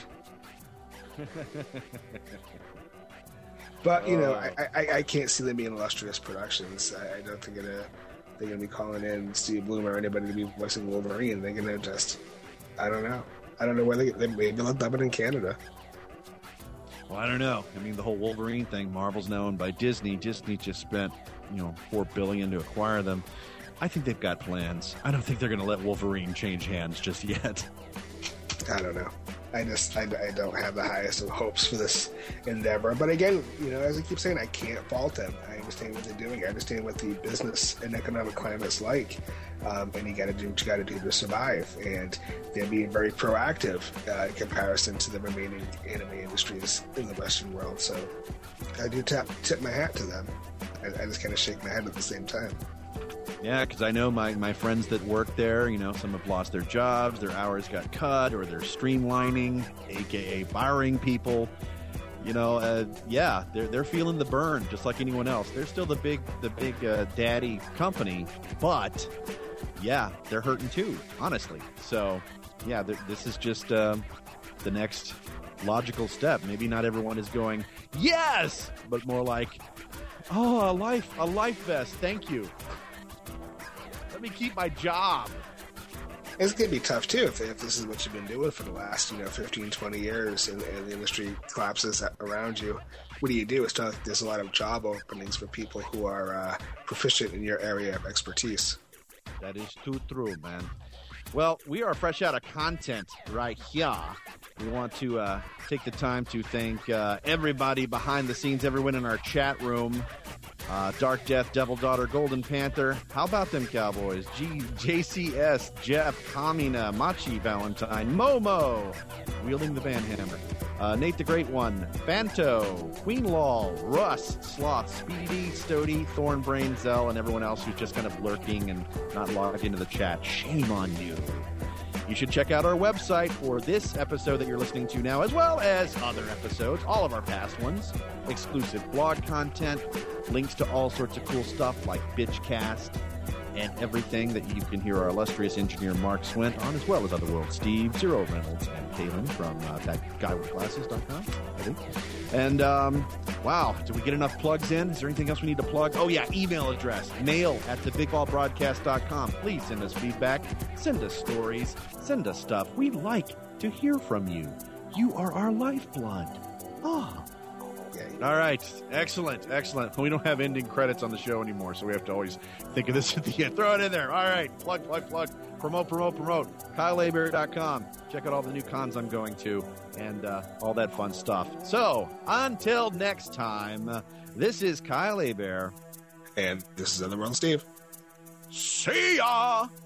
[SPEAKER 3] But, you know, I, I, I can't see them being illustrious productions. I, I don't think gonna, they're going to be calling in Steve Blum or anybody to be voicing Wolverine. They're going to just, I don't know. I don't know where they, they maybe they'll dub it in Canada.
[SPEAKER 2] Well, I don't know. I mean, the whole Wolverine thing, Marvel's now owned by Disney. Disney just spent, you know, four billion dollars to acquire them. I think they've got plans. I don't think they're going to let Wolverine change hands just yet.
[SPEAKER 3] I don't know. I just, I, I don't have the highest of hopes for this endeavor. But again, you know, as I keep saying, I can't fault them. I understand what they're doing. I understand what the business and economic climate's like. Um, and you got to do what you got to do to survive. And they're being very proactive uh, in comparison to the remaining anime industries in the Western world. So I do tap, tip my hat to them. I, I just kind of shake my head at the same time.
[SPEAKER 2] Yeah, because I know my, my friends that work there, you know, some have lost their jobs, their hours got cut, or they're streamlining, a k a firing people. You know, uh, yeah, they're they're feeling the burn just like anyone else. They're still the big the big uh, daddy company, but yeah, they're hurting too, honestly. So yeah, this is just uh, the next logical step. Maybe not everyone is going yes, but more like, oh, a life a life vest, thank you. Let me keep my job.
[SPEAKER 3] It's going to be tough, too, if, if this is what you've been doing for the last, you know, fifteen, twenty years and, and the industry collapses around you. What do you do? It's not like there's a lot of job openings for people who are uh, proficient in your area of expertise.
[SPEAKER 2] That is too true, man. Well, we are fresh out of content right here. We want to uh, take the time to thank uh, everybody behind the scenes, everyone in our chat room. Uh, Dark Death, Devil Daughter, Golden Panther. How about them Cowboys? G- J C S, Jeff, Kamina, Machi Valentine, Momo, wielding the Van Hammer. Uh, Nate the Great One, Banto, Queen Lol, Rust, Sloth, Speedy D, Stody, Thornbrain, Zell, and everyone else who's just kind of lurking and not logged into the chat. Shame on you. You should check out our website for this episode that you're listening to now, as well as other episodes, all of our past ones, exclusive blog content, links to all sorts of cool stuff like Bitchcast, and everything that you can hear our illustrious engineer Mark Swint on, as well as Otherworld Steve, Zero Reynolds, and Kaylin from uh, that guy with glasses dot com, I think. And, um, wow, did we get enough plugs in? Is there anything else we need to plug? Oh, yeah, email address, mail at the big ball broadcast dot com. Please send us feedback, send us stories, send us stuff. We'd like to hear from you. You are our lifeblood. Oh. All right. Excellent. Excellent. We don't have ending credits on the show anymore, so we have to always think of this at the end. Throw it in there. All right. Plug, plug, plug. Promote, promote, promote. Kyle A Bear dot com. Check out all the new cons I'm going to and uh, all that fun stuff. So, until next time, uh, this is Kyle A Bear.
[SPEAKER 3] And this is Otherworld Steve.
[SPEAKER 2] See ya!